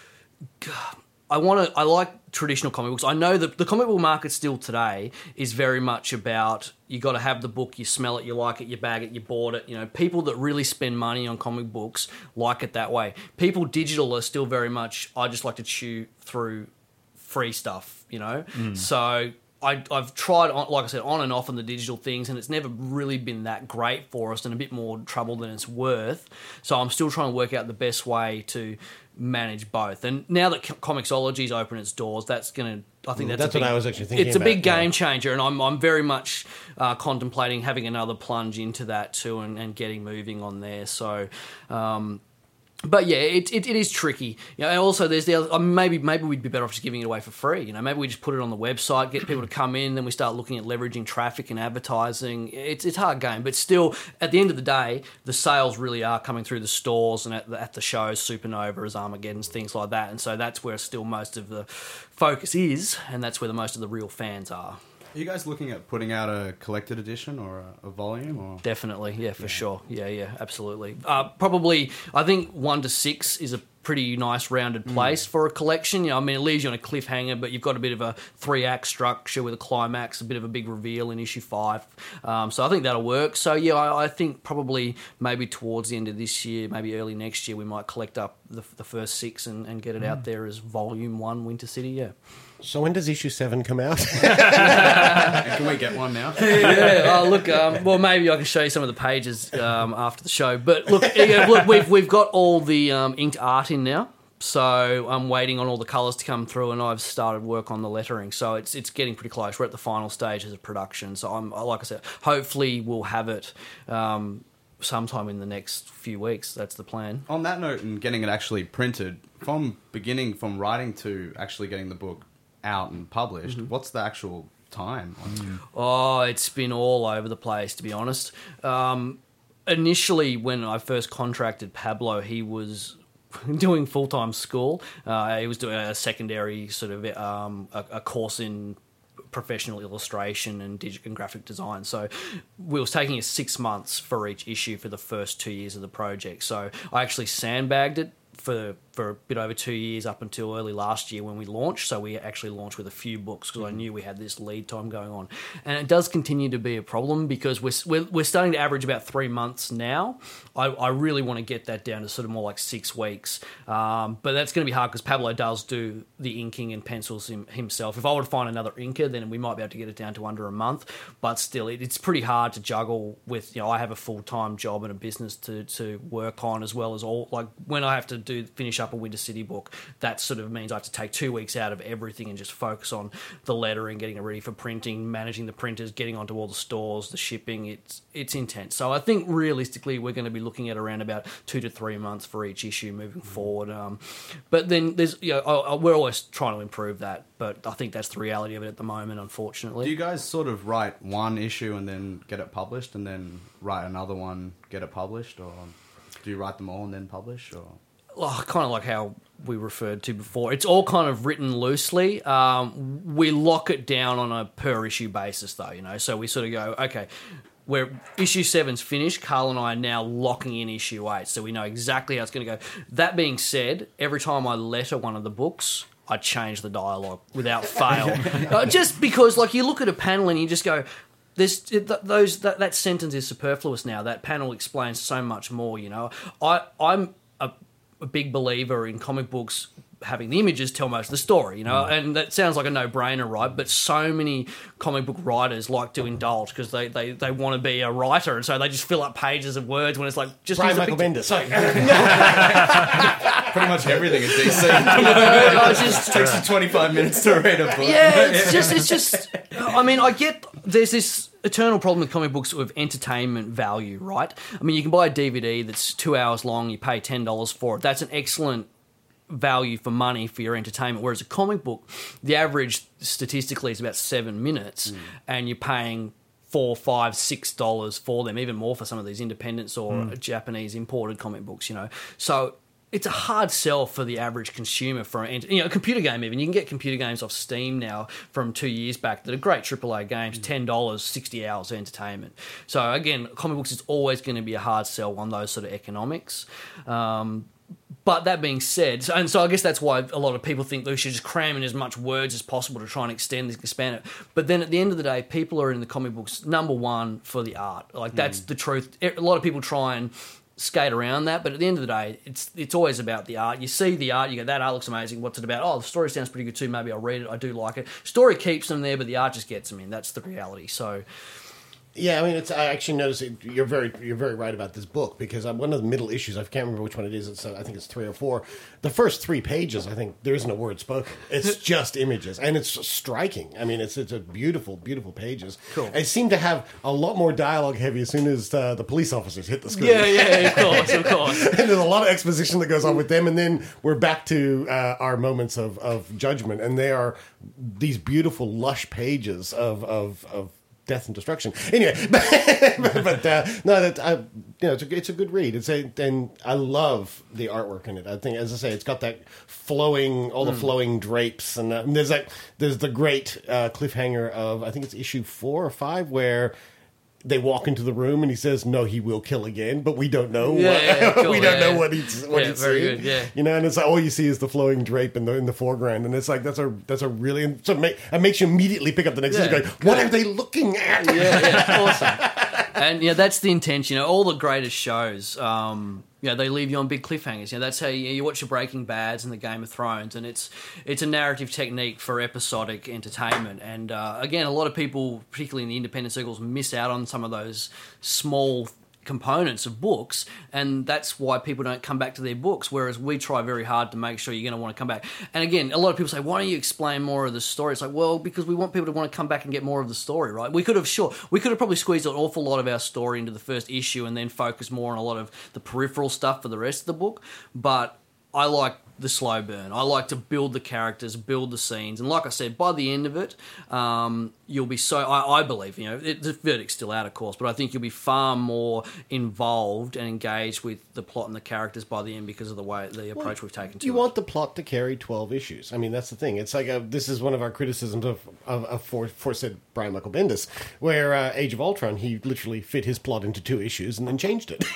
S1: I like traditional comic books. I know that the comic book market still today is very much about you got to have the book, you smell it, you like it, you bag it, you bought it. People that really spend money on comic books like it that way. People digital are still very much, I just like to chew through free stuff, So I've tried, like I said, on and off on the digital things, and it's never really been that great for us and a bit more trouble than it's worth. So I'm still trying to work out the best way to manage both. And now that Comixology's opened its doors, that's going to, I think that's
S8: what I was actually thinking.
S1: It's a big game changer, and I'm very much contemplating having another plunge into that too, and getting moving on there. So. But yeah, it is tricky. And also there's the other, maybe we'd be better off just giving it away for free. Maybe we just put it on the website, get people to come in, then we start looking at leveraging traffic and advertising. It's a hard game, but still, at the end of the day, the sales really are coming through the stores and at the shows, Supernovas, Armageddons, things like that. And so that's where still most of the focus is, and that's where the most of the real fans are.
S13: Are you guys looking at putting out a collected edition or a volume? Or?
S1: Definitely, yeah, for sure. Yeah, absolutely. Probably, I think 1 to 6 is a pretty nice rounded place for a collection. It leaves you on a cliffhanger, but you've got a bit of a 3-act structure with a climax, a bit of a big reveal in issue 5. So I think that'll work. So yeah, I think probably maybe towards the end of this year, maybe early next year, we might collect up the first 6 and get it out there as Volume 1 Winter City, yeah.
S8: So when does issue 7 come out?
S13: Can we get one now?
S1: Yeah. Look. Well, maybe I can show you some of the pages after the show. But look, we've got all the inked art in now. So I'm waiting on all the colours to come through, and I've started work on the lettering. So it's getting pretty close. We're at the final stages of production. So like I said, hopefully we'll have it sometime in the next few weeks. That's the plan.
S13: On that note, and getting it actually printed, from writing to actually getting the book out and published, what's the actual time?
S1: Oh, it's been all over the place, to be honest. Initially, when I first contracted Pablo, he was doing full-time school. He was doing a secondary sort of a course in professional illustration and graphic design. So we was taking us 6 months for each issue for the first 2 years of the project. So I actually sandbagged it for a bit over 2 years up until early last year when we launched. So we actually launched with a few books because I knew we had this lead time going on. And it does continue to be a problem because we're starting to average about 3 months now. I really want to get that down to sort of more like 6 weeks. But that's going to be hard because Pablo does do the inking and pencils himself. If I were to find another inker, then we might be able to get it down to under a month. But still, it's pretty hard to juggle with, I have a full-time job and a business to work on, as well as all, like when I have to finish up up a Winter City book, that sort of means I have to take 2 weeks out of everything and just focus on the lettering, getting it ready for printing, managing the printers, getting onto all the stores, the shipping. It's intense. So I think realistically we're going to be looking at around about 2 to 3 months for each issue moving forward. But then there's, we're always trying to improve that, but I think that's the reality of it at the moment, unfortunately.
S13: Do you guys sort of write one issue and then get it published, and then write another one, get it published, or do you write them all and then publish? Or
S1: kind of like how we referred to before. It's all kind of written loosely. We lock it down on a per issue basis, though. So we sort of go, okay, where issue 7's finished, Carl and I are now locking in issue 8, so we know exactly how it's going to go. That being said, every time I letter one of the books, I change the dialogue without fail. Just because, like, you look at a panel and you just go, that sentence is superfluous now. That panel explains so much more, I'm a big believer in comic books having the images tell most of the story, and that sounds like a no-brainer, right? But so many comic book writers like to indulge because they want to be a writer, and so they just fill up pages of words when it's like just
S8: Brian Michael Bendis.
S13: Pretty much everything is DC. It takes you 25 minutes to read a book.
S1: Yeah, it's just. I mean, I get there's this eternal problem with comic books with entertainment value, right? I mean, you can buy a DVD that's 2 hours long, you pay $10 for it. That's an excellent value for money for your entertainment, whereas a comic book, the average statistically is about 7 minutes, and you're paying $4, $5, $6 for them, even more for some of these independents or Japanese imported comic books, So it's a hard sell for the average consumer for a computer game. Even you can get computer games off Steam now from 2 years back that are great AAA games, $10, 60 hours of entertainment. So again, comic books is always going to be a hard sell on those sort of economics. But that being said, and so I guess that's why a lot of people think they should just cram in as much words as possible to try and expand it. But then at the end of the day, people are in the comic books, number one, for the art. Like, that's the truth. A lot of people try and skate around that, but at the end of the day, it's always about the art. You see the art, you go, that art looks amazing. What's it about? Oh, the story sounds pretty good too. Maybe I'll read it. I do like it. Story keeps them there, but the art just gets them in. That's the reality. So...
S8: Yeah, I mean, I actually noticed you're very right about this book, because one of the middle issues, I can't remember which one it is. I think it's 3 or 4. The first 3 pages, I think there isn't a word spoken. It's just images, and it's striking. I mean, it's a beautiful, beautiful pages.
S1: Cool.
S8: It seemed to have a lot more dialogue heavy as soon as the police officers hit the screen.
S1: Yeah, of course.
S8: And there's a lot of exposition that goes on with them, and then we're back to our moments of judgment, and they are these beautiful, lush pages of death and destruction. Anyway, it's a good read. And I love the artwork in it. I think, as I say, it's got that flowing, all the flowing drapes, and there's the great cliffhanger of, I think it's issue 4 or 5, where they walk into the room and he says, "No, he will kill again," but we don't know. We don't know what he's
S1: very
S8: seeing.
S1: good. Yeah,
S8: and it's like all you see is the flowing drape in the foreground, and it's like that's a really, so it makes you immediately pick up the next issue, going, "What are they looking at?"
S1: Yeah, awesome. And that's the intention. All the greatest shows, they leave you on big cliffhangers. That's how you watch your Breaking Bads and the Game of Thrones, and it's a narrative technique for episodic entertainment. And again, a lot of people, particularly in the independent circles, miss out on some of those small components of books, and that's why people don't come back to their books, whereas we try very hard to make sure you're going to want to come back. And again, a lot of people say, why don't you explain more of the story? It's like, well, because we want people to want to come back and get more of the story, right? We could have probably squeezed an awful lot of our story into the first issue and then focus more on a lot of the peripheral stuff for the rest of the book, but I like the slow burn. I like to build the characters, build the scenes, and like I said, by the end of it, you'll be so... I believe, the verdict's still out, of course, but I think you'll be far more involved and engaged with the plot and the characters by the end because of the approach we've taken to it.
S8: You want the plot to carry 12 issues. I mean, that's the thing. It's like this is one of our criticisms of said Brian Michael Bendis, where Age of Ultron, he literally fit his plot into 2 issues and then changed it.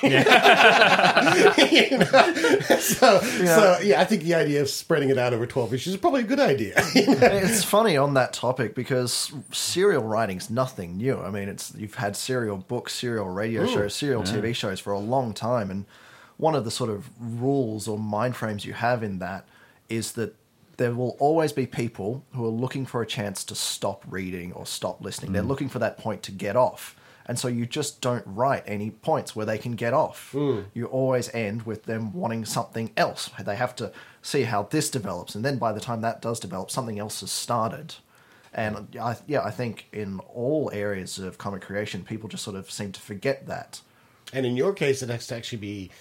S8: So I think the idea of spreading it out over 12 issues is probably a good idea.
S2: It's funny on that topic because serial writing's nothing new. I mean, you've had serial books, serial radio shows, serial TV shows for a long time, and one of the sort of rules or mind frames you have in that is that there will always be people who are looking for a chance to stop reading or stop listening. They're looking for that point to get off. And so you just don't write any points where they can get off. You always end with them wanting something else. They have to see how this develops, and then by the time that does develop, something else has started. And I think in all areas of comic creation, people just sort of seem to forget that.
S8: And in your case, it has to actually be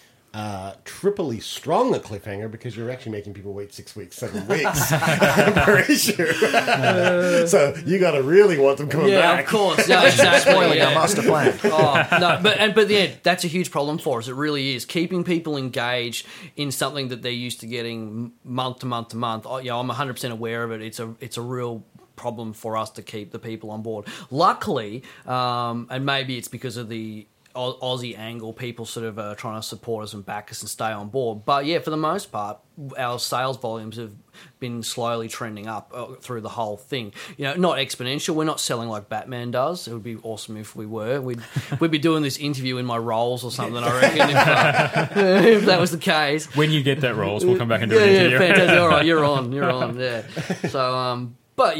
S8: triply strong a cliffhanger, because you're actually making people wait 6 weeks, 7 weeks per issue. So you got to really want them coming back.
S1: Yeah, of course. No, exactly.
S2: Spoiling our master plan.
S1: But that's a huge problem for us. It really is keeping people engaged in something that they're used to getting month to month to month. I'm 100% aware of it. It's a real problem for us to keep the people on board. Luckily, and maybe it's because of the Aussie angle, people sort of are trying to support us and back us and stay on board. But yeah, for the most part, our sales volumes have been slowly trending up through the whole thing. Not exponential. We're not selling like Batman does. It would be awesome if we were. We'd be doing this interview in my Rolls or something, I reckon, if that was the case.
S7: When you get that Rolls, we'll come back and do an interview.
S1: Yeah, fantastic. All right, you're on. Yeah. So, but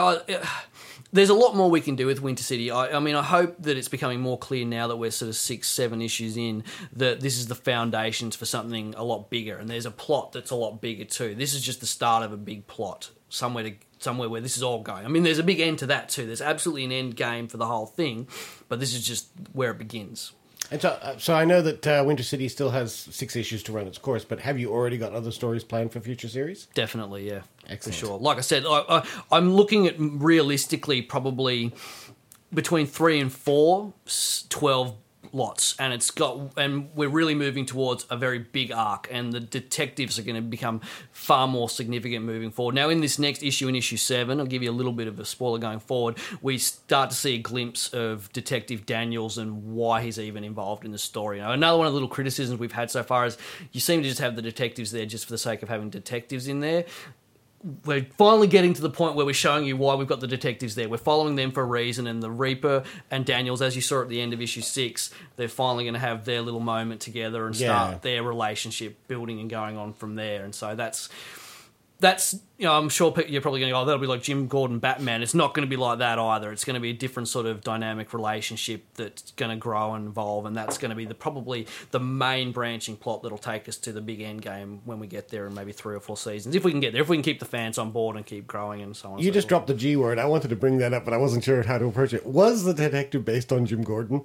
S1: there's a lot more we can do with Winter City. I mean, I hope that it's becoming more clear now that we're sort of 6-7 issues in, that this is the foundations for something a lot bigger, and there's a plot that's a lot bigger too. This is just the start of a big plot, somewhere where this is all going. I mean, there's a big end to that too. There's absolutely an end game for the whole thing, but this is just where it begins.
S8: And so I know that Winter City still has 6 issues to run its course, but have you already got other stories planned for future series?
S1: Definitely, yeah.
S8: Excellent.
S1: For sure. Like I said, I'm looking at realistically probably between 3 and 4, 12 lots, and we're really moving towards a very big arc, and the detectives are going to become far more significant moving forward. Now, in this next issue, in issue 7, I'll give you a little bit of a spoiler going forward, we start to see a glimpse of Detective Daniels and why he's even involved in the story. Another one of the little criticisms we've had so far is you seem to just have the detectives there just for the sake of having detectives in there. We're finally getting to the point where we're showing you why we've got the detectives there. We're following them for a reason, and the Reaper and Daniels, as you saw at the end of issue 6, they're finally going to have their little moment together and start their relationship building and going on from there. And so that's I'm sure you're probably going to go, that'll be like Jim Gordon Batman. It's not going to be like that either. It's going to be a different sort of dynamic relationship that's going to grow and evolve, and that's going to be probably the main branching plot that'll take us to the big end game when we get there in maybe 3 or 4 seasons. If we can get there, if we can keep the fans on board and keep growing and so on.
S8: You just dropped the G word. I wanted to bring that up, but I wasn't sure how to approach it. Was the detective based on Jim Gordon?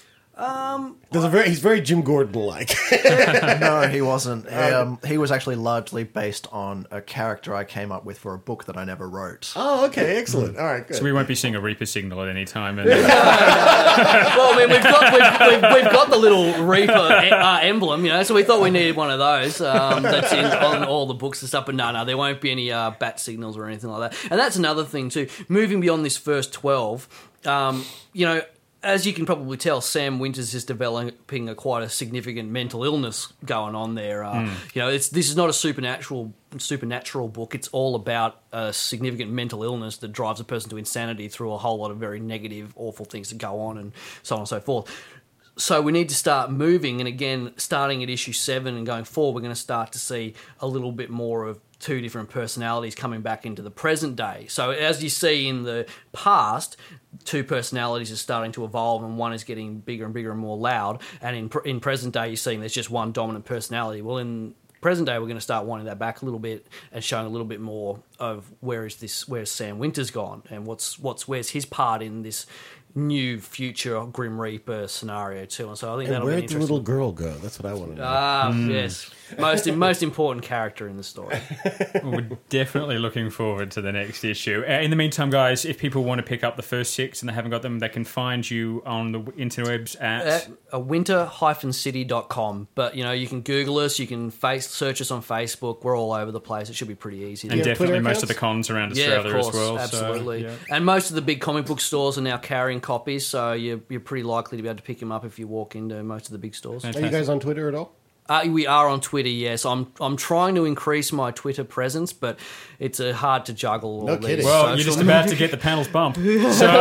S8: He's very Jim Gordon-like.
S2: No, he wasn't. He was actually largely based on a character I came up with for a book that I never wrote.
S8: Oh, okay, excellent. All right, good.
S7: So we won't be seeing a Reaper signal at any time.
S1: Well, I mean, we've got the little Reaper emblem, so we thought we needed one of those. That's on all the books and stuff. But no, there won't be any bat signals or anything like that. And that's another thing too. Moving beyond this first 12, as you can probably tell, Sam Winters is developing quite a significant mental illness going on there. This is not a supernatural book. It's all about a significant mental illness that drives a person to insanity through a whole lot of very negative, awful things that go on and so on and so forth. So we need to start moving, and again, starting at issue 7 and going forward, we're going to start to see a little bit more of 2 different personalities coming back into the present day. So as you see in the past, 2 personalities are starting to evolve, and one is getting bigger and bigger and more loud, and in present day, you're seeing there's just one dominant personality. Well, in present day, we're going to start wanting that back a little bit and showing a little bit more of where's Sam Winters gone, and where's his part in this new future Grim Reaper scenario too. And so I think that'll be interesting.
S8: Where'd the little girl go? That's what I want to know.
S1: Yes. Most important character in the story.
S7: Well, we're definitely looking forward to the next issue. In the meantime, guys, if people want to pick up the first 6 and they haven't got them, they can find you on the interwebs at
S1: winter-city.com. But, you can Google us, you can search us on Facebook. We're all over the place. It should be pretty easy.
S7: And definitely most of the cons around Australia as well.
S1: Absolutely.
S7: So, yeah.
S1: And most of the big comic book stores are now carrying copies, so you're pretty likely to be able to pick them up if you walk into most of the big stores.
S8: Fantastic. Are you guys on Twitter at all?
S1: We are on Twitter, yes. I'm trying to increase my Twitter presence, but it's hard to juggle all these.
S7: Well, you're just about to get the panels bump.
S8: Which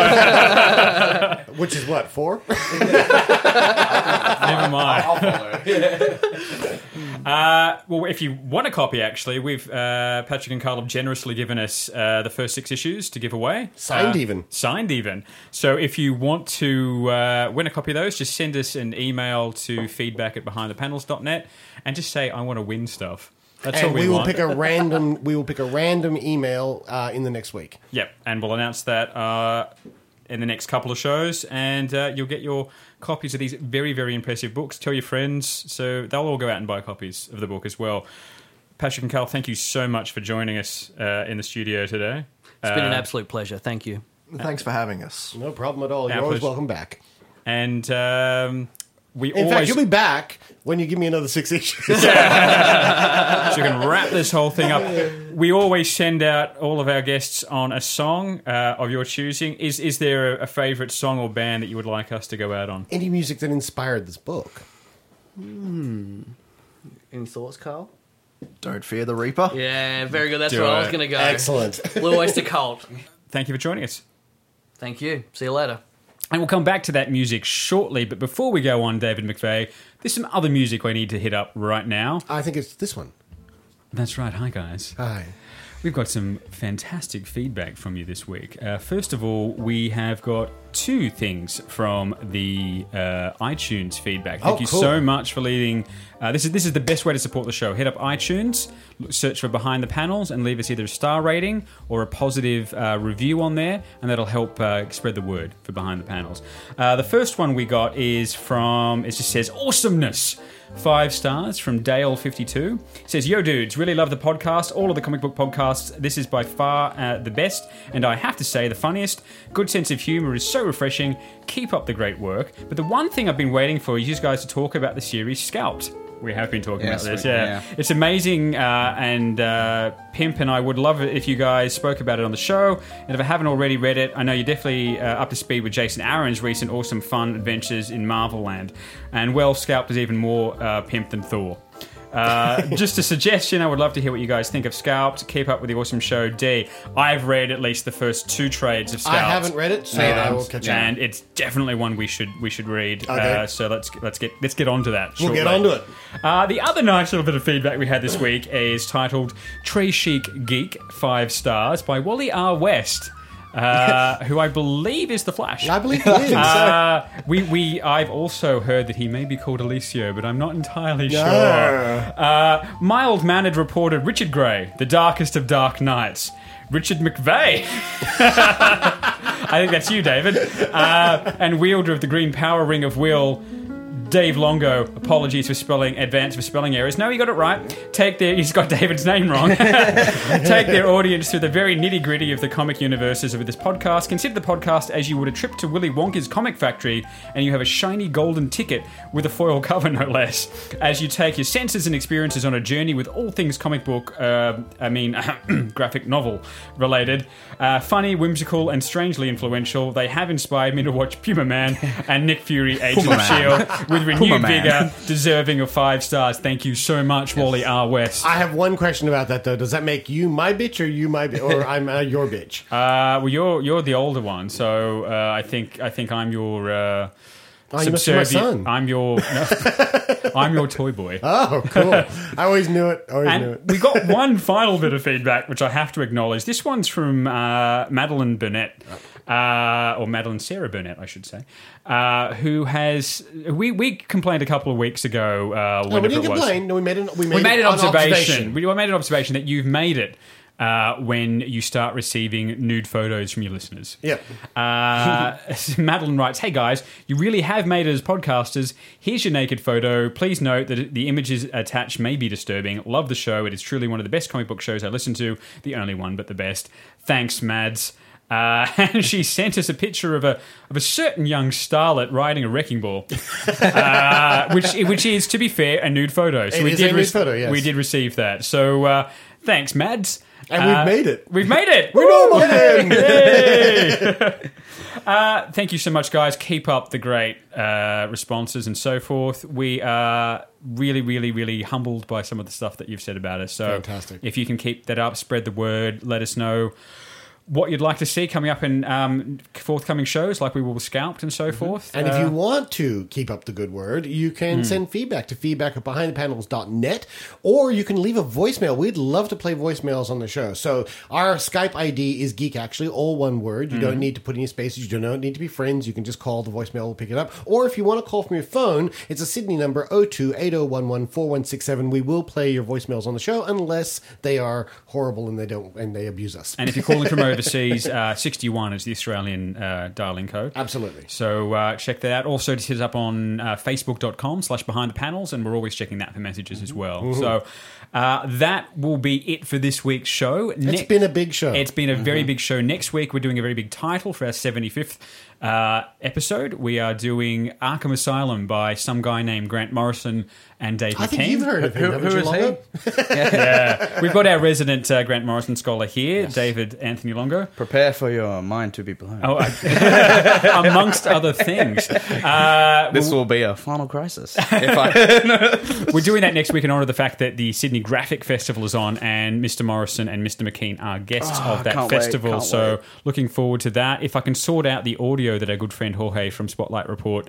S8: is what, 4?
S7: Never mind.
S8: I'll follow.
S7: Well, if you want a copy, actually, we've Patrick and Carl have generously given us the first 6 issues to give away.
S8: Signed even.
S7: Signed even. So if you want to win a copy of those, just send us an email to feedback@behindthepanels.net and just say, I want to win stuff. That's
S8: and
S7: all we
S8: will
S7: want.
S8: pick a random. We will pick a random email in the next week.
S7: Yep, and we'll announce that in the next couple of shows, and you'll get your copies of these very, very impressive books. Tell your friends, so they'll all go out and buy copies of the book as well. Patrick and Carl, thank you so much for joining us in the studio today.
S1: It's been an absolute pleasure. Thank you.
S2: Thanks for having us.
S8: No problem at all. You're always welcome back.
S7: And
S8: in fact, you'll be back when you give me another 6 issues.
S7: So you can wrap this whole thing up. We always send out all of our guests on a song of your choosing. Is there a favourite song or band that you would like us to go out on?
S8: Any music that inspired this book?
S1: Any thoughts, Carl?
S2: Don't Fear the Reaper.
S1: Yeah, very good. That's
S7: Do
S1: where I
S7: it.
S1: was going to go.
S8: Excellent.
S1: Blue Oyster Cult.
S7: Thank you for joining us.
S1: Thank you. See you later.
S7: And we'll come back to that music shortly, but before we go on, David McVeigh, there's some other music I need to hit up right now.
S8: I think it's this one.
S7: That's right. Hi, guys.
S8: Hi.
S7: We've got some fantastic feedback from you this week. First of all, we have got 2 things from the iTunes feedback. Thank you
S8: cool.
S7: so much for leading. This is the best way to support the show. Hit up iTunes, search for Behind the Panels, and leave us either a star rating or a positive review on there, and that'll help spread the word for Behind the Panels. The first one we got is from, it just says, awesomeness. 5 stars from Dale52. It says, yo dudes, really love the podcast, all of the comic book podcasts. This is by far the best, and I have to say the funniest. Good sense of humour is so refreshing. Keep up the great work. But the one thing I've been waiting for is you guys to talk about the series Scalped. We have been talking about this, yeah. It's amazing, and Pimp and I would love it if you guys spoke about it on the show. And if I haven't already read it, I know you're definitely up to speed with Jason Aaron's recent awesome fun adventures in Marvel Land. And, well, Scalped is even more Pimp than Thor. Just a suggestion, I would love to hear what you guys think of Scalped. Keep up with the awesome show, D. I've read at least the first 2 trades of Scalped.
S8: I haven't read it, so I will catch up.
S7: And it's definitely one we should read.
S8: Okay.
S7: So let's get on to that shortly.
S8: We'll get on to it.
S7: The other nice little bit of feedback we had this week is titled Trey Chic Geek 5 stars by Wally R. West. Who I believe is the Flash.
S8: I believe he is.
S7: I've also heard that he may be called Alicio, but I'm not entirely sure. Mild-mannered reporter Richard Gray, the darkest of dark nights. Richard McVeigh. I think that's you, David. And wielder of the green power ring of will, Dave Longo. Apologies for advance for spelling errors. No, you got it right. He's got David's name wrong. Take their audience through the very nitty-gritty of the comic universes of this podcast. Consider the podcast as you would a trip to Willy Wonka's comic factory, and you have a shiny golden ticket with a foil cover, no less, as you take your senses and experiences on a journey with all things comic book, graphic novel related. Funny, whimsical, and strangely influential. They have inspired me to watch Puma Man and Nick Fury, Agent of S.H.I.E.L.D. with renewed vigour, deserving of 5 stars. Thank you so much, Wally R. West.
S8: I have one question about that, though. Does that make you my bitch, or you my bitch, or I'm your bitch?
S7: Well, you're the older one, so I think I'm your.
S8: You must be my son.
S7: I'm your toy boy.
S8: Oh, cool. I always knew it.
S7: We got one final bit of feedback, which I have to acknowledge. This one's from Madeline Burnett. Or Madeline Sarah Burnett, I should say, who has... We complained a couple of weeks ago.
S8: We didn't complain. No, we made an
S7: observation. We made an observation that you've made it when you start receiving nude photos from your listeners.
S8: Yep.
S7: Madeline writes, hey guys, you really have made it as podcasters. Here's your naked photo. Please note that the images attached may be disturbing. Love the show. It is truly one of the best comic book shows I listen to. The only one, but the best. Thanks, Mads. And she sent us a picture of a certain young starlet riding a wrecking ball, which is, to be fair, a nude photo. So
S8: it is a nude photo, yes.
S7: We did receive that. So thanks, Mads.
S8: And we've made it.
S7: We've made it.
S8: We're normal again.
S7: Thank you so much, guys. Keep up the great responses and so forth. We are really, really, really humbled by some of the stuff that you've said about us. So
S8: fantastic.
S7: If you can keep that up, spread the word, let us know what you'd like to see coming up in forthcoming shows, like we will with Scalped and so forth.
S8: And if you want to keep up the good word, you can send feedback to feedback@behindthepanels.net, or you can leave a voicemail. We'd love to play voicemails on the show. So our Skype ID is Geek Actually, all one word. You don't need to put any spaces. You don't need to be friends. You can just call the voicemail. We'll pick it up. Or if you want to call from your phone, it's a Sydney number 02-8011-4167. We will play your voicemails on the show unless they are horrible and they abuse us.
S7: And if you're calling from overseas, 61 is the Australian dial-in code.
S8: Absolutely.
S7: So check that out. Also, just hit us up on facebook.com/behindthepanels, and we're always checking that for messages as well. So that will be it for this week's show.
S8: It's been a big show.
S7: It's been a very big show. Next week, we're doing a very big title for our 75th episode. We are doing Arkham Asylum by some guy named Grant Morrison and Dave McKean.
S8: I think you've heard of him.
S13: Who is he?
S7: Yeah. We've got our resident Grant Morrison scholar here, David Anthony Longo.
S13: Prepare for your mind to be blown.
S7: Oh, amongst other things.
S13: This will be a final crisis.
S7: We're doing that next week in honour of the fact that the Sydney Graphic Festival is on, and Mr. Morrison and Mr. McKean are guests of that festival. So looking forward to that. If I can sort out the audio that our good friend Jorge from Spotlight Report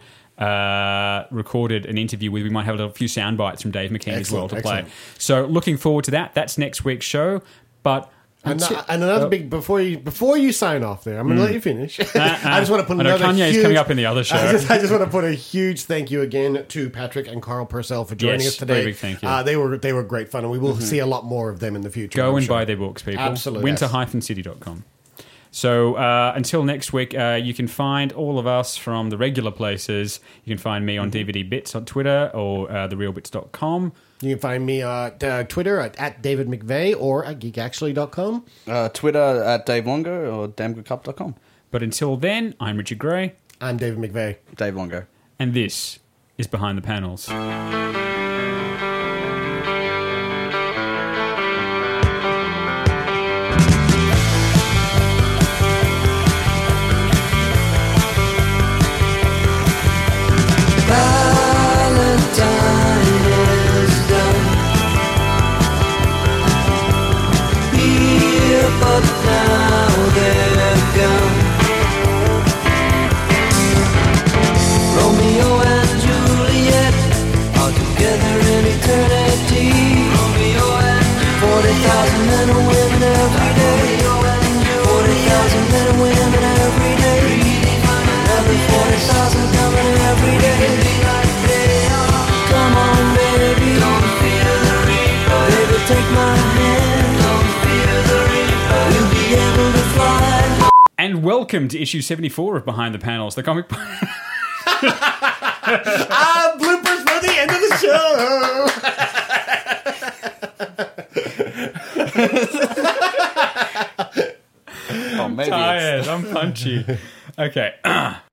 S7: recorded an interview with, we might have a few sound bites from Dave McKean as well to play. So looking forward to that. That's next week's show. But
S8: and another big before you sign off there, I'm going to let you finish. I just want to put another
S7: Kanye
S8: huge,
S7: is coming up in the other show.
S8: I just want to put a huge thank you again to Patrick and Carl Purcell for joining us today.
S7: Very big thank you.
S8: They were great fun, and we will see a lot more of them in the future.
S7: Go and buy their books, people.
S8: Absolutely.
S7: Winter-city.com. So until next week, you can find all of us from the regular places. You can find me on DVD Bits on Twitter or therealbits.com.
S8: You can find me at Twitter at David McVeigh or at geekactually.com.
S13: Twitter at Dave Longo or damgoodcup.com.
S7: But until then, I'm Richard Gray.
S8: I'm David McVeigh.
S13: Dave Longo.
S7: And this is Behind the Panels.
S18: But now they're gone. Romeo and Juliet are together in eternity. Romeo and 40,000 men and women every day. 40,000 men and women every day. Another 40,000 coming every day. Come on, baby, don't fear the reaper. Baby, take my hand. Don't fear the reaper. We'll be able to fly.
S7: And welcome to issue 74 of Behind the Panels, the comic book.
S8: Bloopers for the end of the show.
S13: Oh, maybe
S7: I'm tired. I'm punchy. Okay.